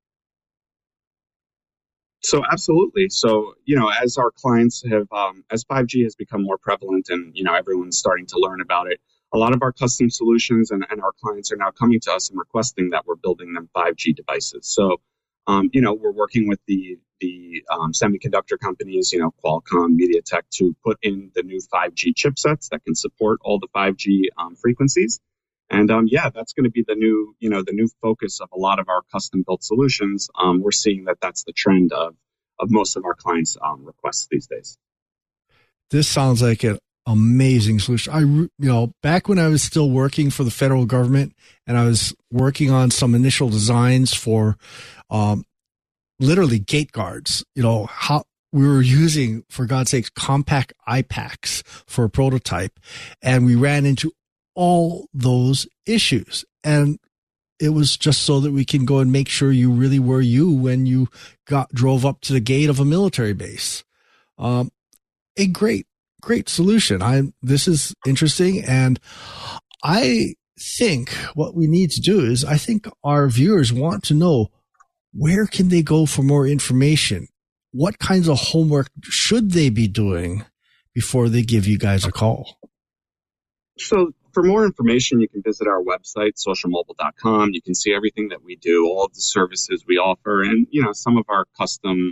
So absolutely. So, as our clients have, as 5G has become more prevalent and, everyone's starting to learn about it, a lot of our custom solutions and our clients are now coming to us and requesting that we're building them 5G devices. So, we're working with the semiconductor companies, Qualcomm, MediaTek, to put in the new 5G chipsets that can support all the 5G frequencies. And that's going to be the new focus of a lot of our custom built solutions. We're seeing that that's the trend of most of our clients' requests these days. This sounds like an amazing solution. Back when I was still working for the federal government and I was working on some initial designs for literally gate guards, how we were using, for God's sakes, compact iPACs for a prototype, and we ran into all those issues. And it was just so that we can go and make sure you really were you when you drove up to the gate of a military base. A great solution. This is interesting. And I think what we need to do is, I think our viewers want to know, where can they go for more information? What kinds of homework should they be doing before they give you guys a call? So for more information, you can visit our website, socialmobile.com. You can see everything that we do, all of the services we offer, and, some of our custom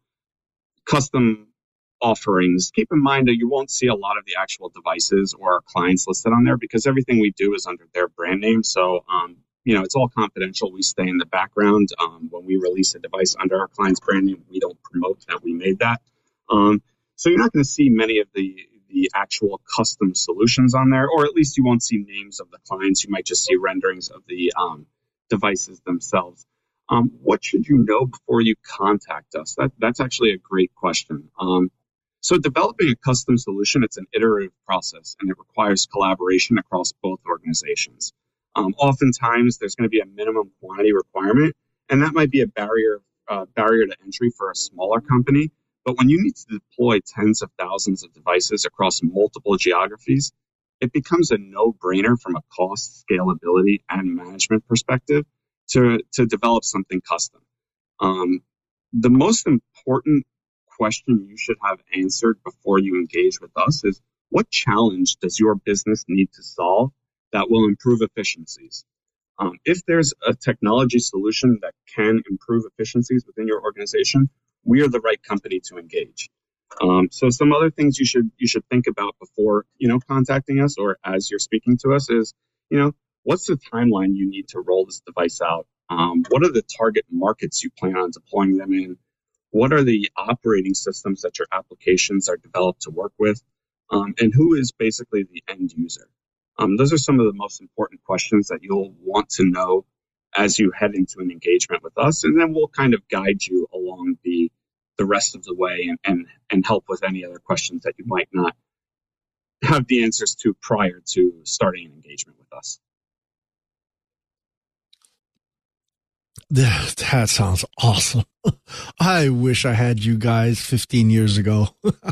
offerings. Keep in mind that you won't see a lot of the actual devices or our clients listed on there because everything we do is under their brand name. So, it's all confidential. We stay in the background. When we release a device under our client's brand name, we don't promote that we made that. So you're not going to see many of the actual custom solutions on there, or at least you won't see names of the clients. You might just see renderings of the devices themselves. What should you know before you contact us? That's actually a great question. So developing a custom solution, it's an iterative process, and it requires collaboration across both organizations. Oftentimes, there's going to be a minimum quantity requirement, and that might be a barrier to entry for a smaller company. But when you need to deploy tens of thousands of devices across multiple geographies, it becomes a no-brainer from a cost, scalability, and management perspective to develop something custom. The most important question you should have answered before you engage with us is, what challenge does your business need to solve that will improve efficiencies? If there's a technology solution that can improve efficiencies within your organization, we are the right company to engage. So some other things you should think about before, contacting us or as you're speaking to us is, what's the timeline you need to roll this device out? What are the target markets you plan on deploying them in? What are the operating systems that your applications are developed to work with? And who is basically the end user? Those are some of the most important questions that you'll want to know as you head into an engagement with us. And then we'll kind of guide you along the rest of the way and help with any other questions that you might not have the answers to prior to starting an engagement with us. That sounds awesome. I wish I had you guys 15 years ago.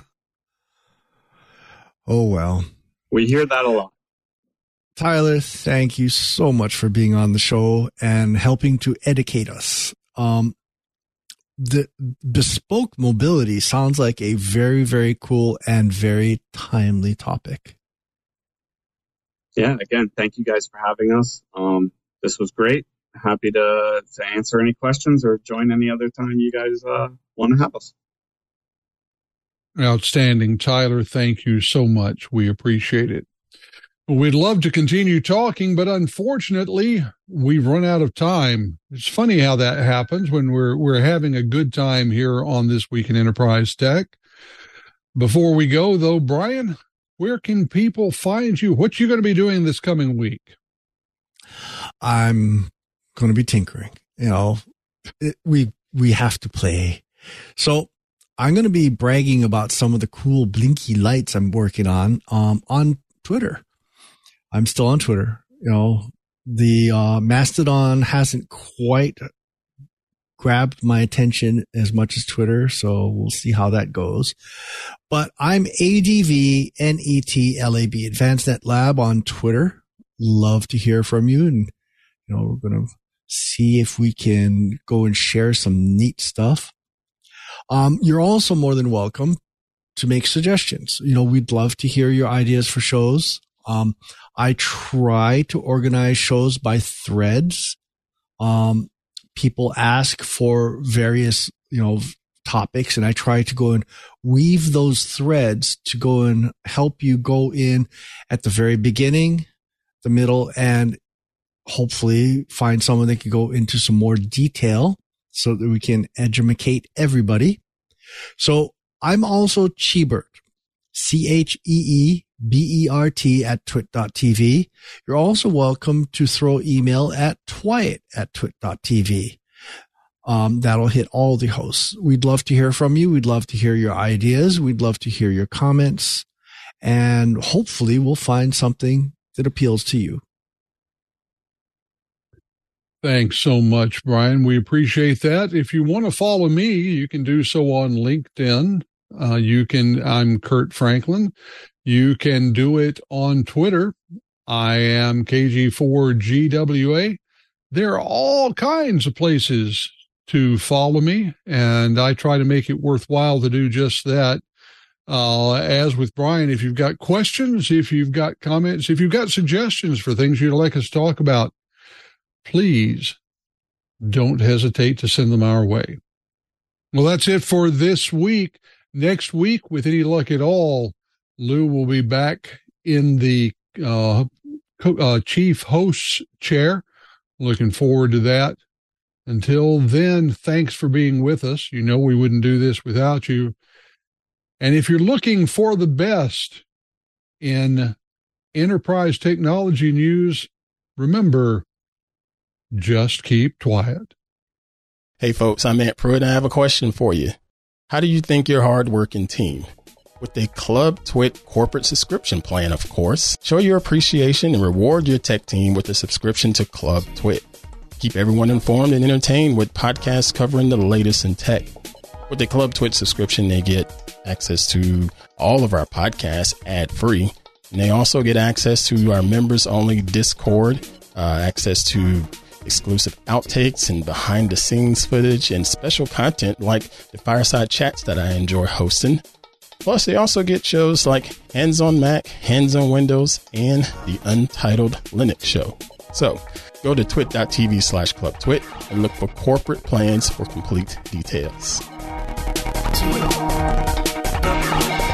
Oh, well. We hear that a lot. Tyler, thank you so much for being on the show and helping to educate us. The bespoke mobility sounds like a very, very cool and very timely topic. Yeah, again, thank you guys for having us. This was great. Happy to answer any questions or join any other time you guys want to have us. Outstanding. Tyler, thank you so much. We appreciate it. We'd love to continue talking, but unfortunately, we've run out of time. It's funny how that happens when we're having a good time here on This Week in Enterprise Tech. Before we go, though, Brian, where can people find you? What you going to be doing this coming week? I'm going to be tinkering. We have to play. So I'm going to be bragging about some of the cool blinky lights I'm working on Twitter. I'm still on Twitter. The Mastodon hasn't quite grabbed my attention as much as Twitter, so we'll see how that goes. But I'm ADVNETLAB, Advanced Net Lab on Twitter. Love to hear from you, and we're going to see if we can go and share some neat stuff. You're also more than welcome to make suggestions. We'd love to hear your ideas for shows. I try to organize shows by threads. People ask for various, topics, and I try to go and weave those threads to go and help you go in at the very beginning, the middle, and hopefully find someone that can go into some more detail so that we can educate everybody. So I'm also Cheebert, CheeBert at twit.tv. You're also welcome to throw email at twyet@twit.tv. That'll hit all the hosts. We'd love to hear from you. We'd love to hear your ideas. We'd love to hear your comments, and hopefully we'll find something that appeals to you. Thanks so much, Brian. We appreciate that. If you want to follow me, you can do so on LinkedIn. I'm Kurt Franklin. You can do it on Twitter. I am KG4GWA. There are all kinds of places to follow me, and I try to make it worthwhile to do just that. As with Brian, if you've got questions, if you've got comments, if you've got suggestions for things you'd like us to talk about, please don't hesitate to send them our way. Well, that's it for this week. Next week, with any luck at all, Lou will be back in the chief host's chair. Looking forward to that. Until then, thanks for being with us. We wouldn't do this without you. And if you're looking for the best in enterprise technology news, remember, just keep quiet. Hey folks, I'm Ant Pruitt and I have a question for you. How do you think your hardworking team with a Club Twit corporate subscription plan, of course. Show your appreciation and reward your tech team with a subscription to Club Twit. Keep everyone informed and entertained with podcasts covering the latest in tech. With the Club Twit subscription, they get access to all of our podcasts ad-free. And they also get access to our members-only Discord, access to exclusive outtakes and behind-the-scenes footage and special content like the fireside chats that I enjoy hosting. Plus, they also get shows like Hands on Mac, Hands on Windows, and the Untitled Linux Show. So, go to twit.tv/clubtwit and look for corporate plans for complete details.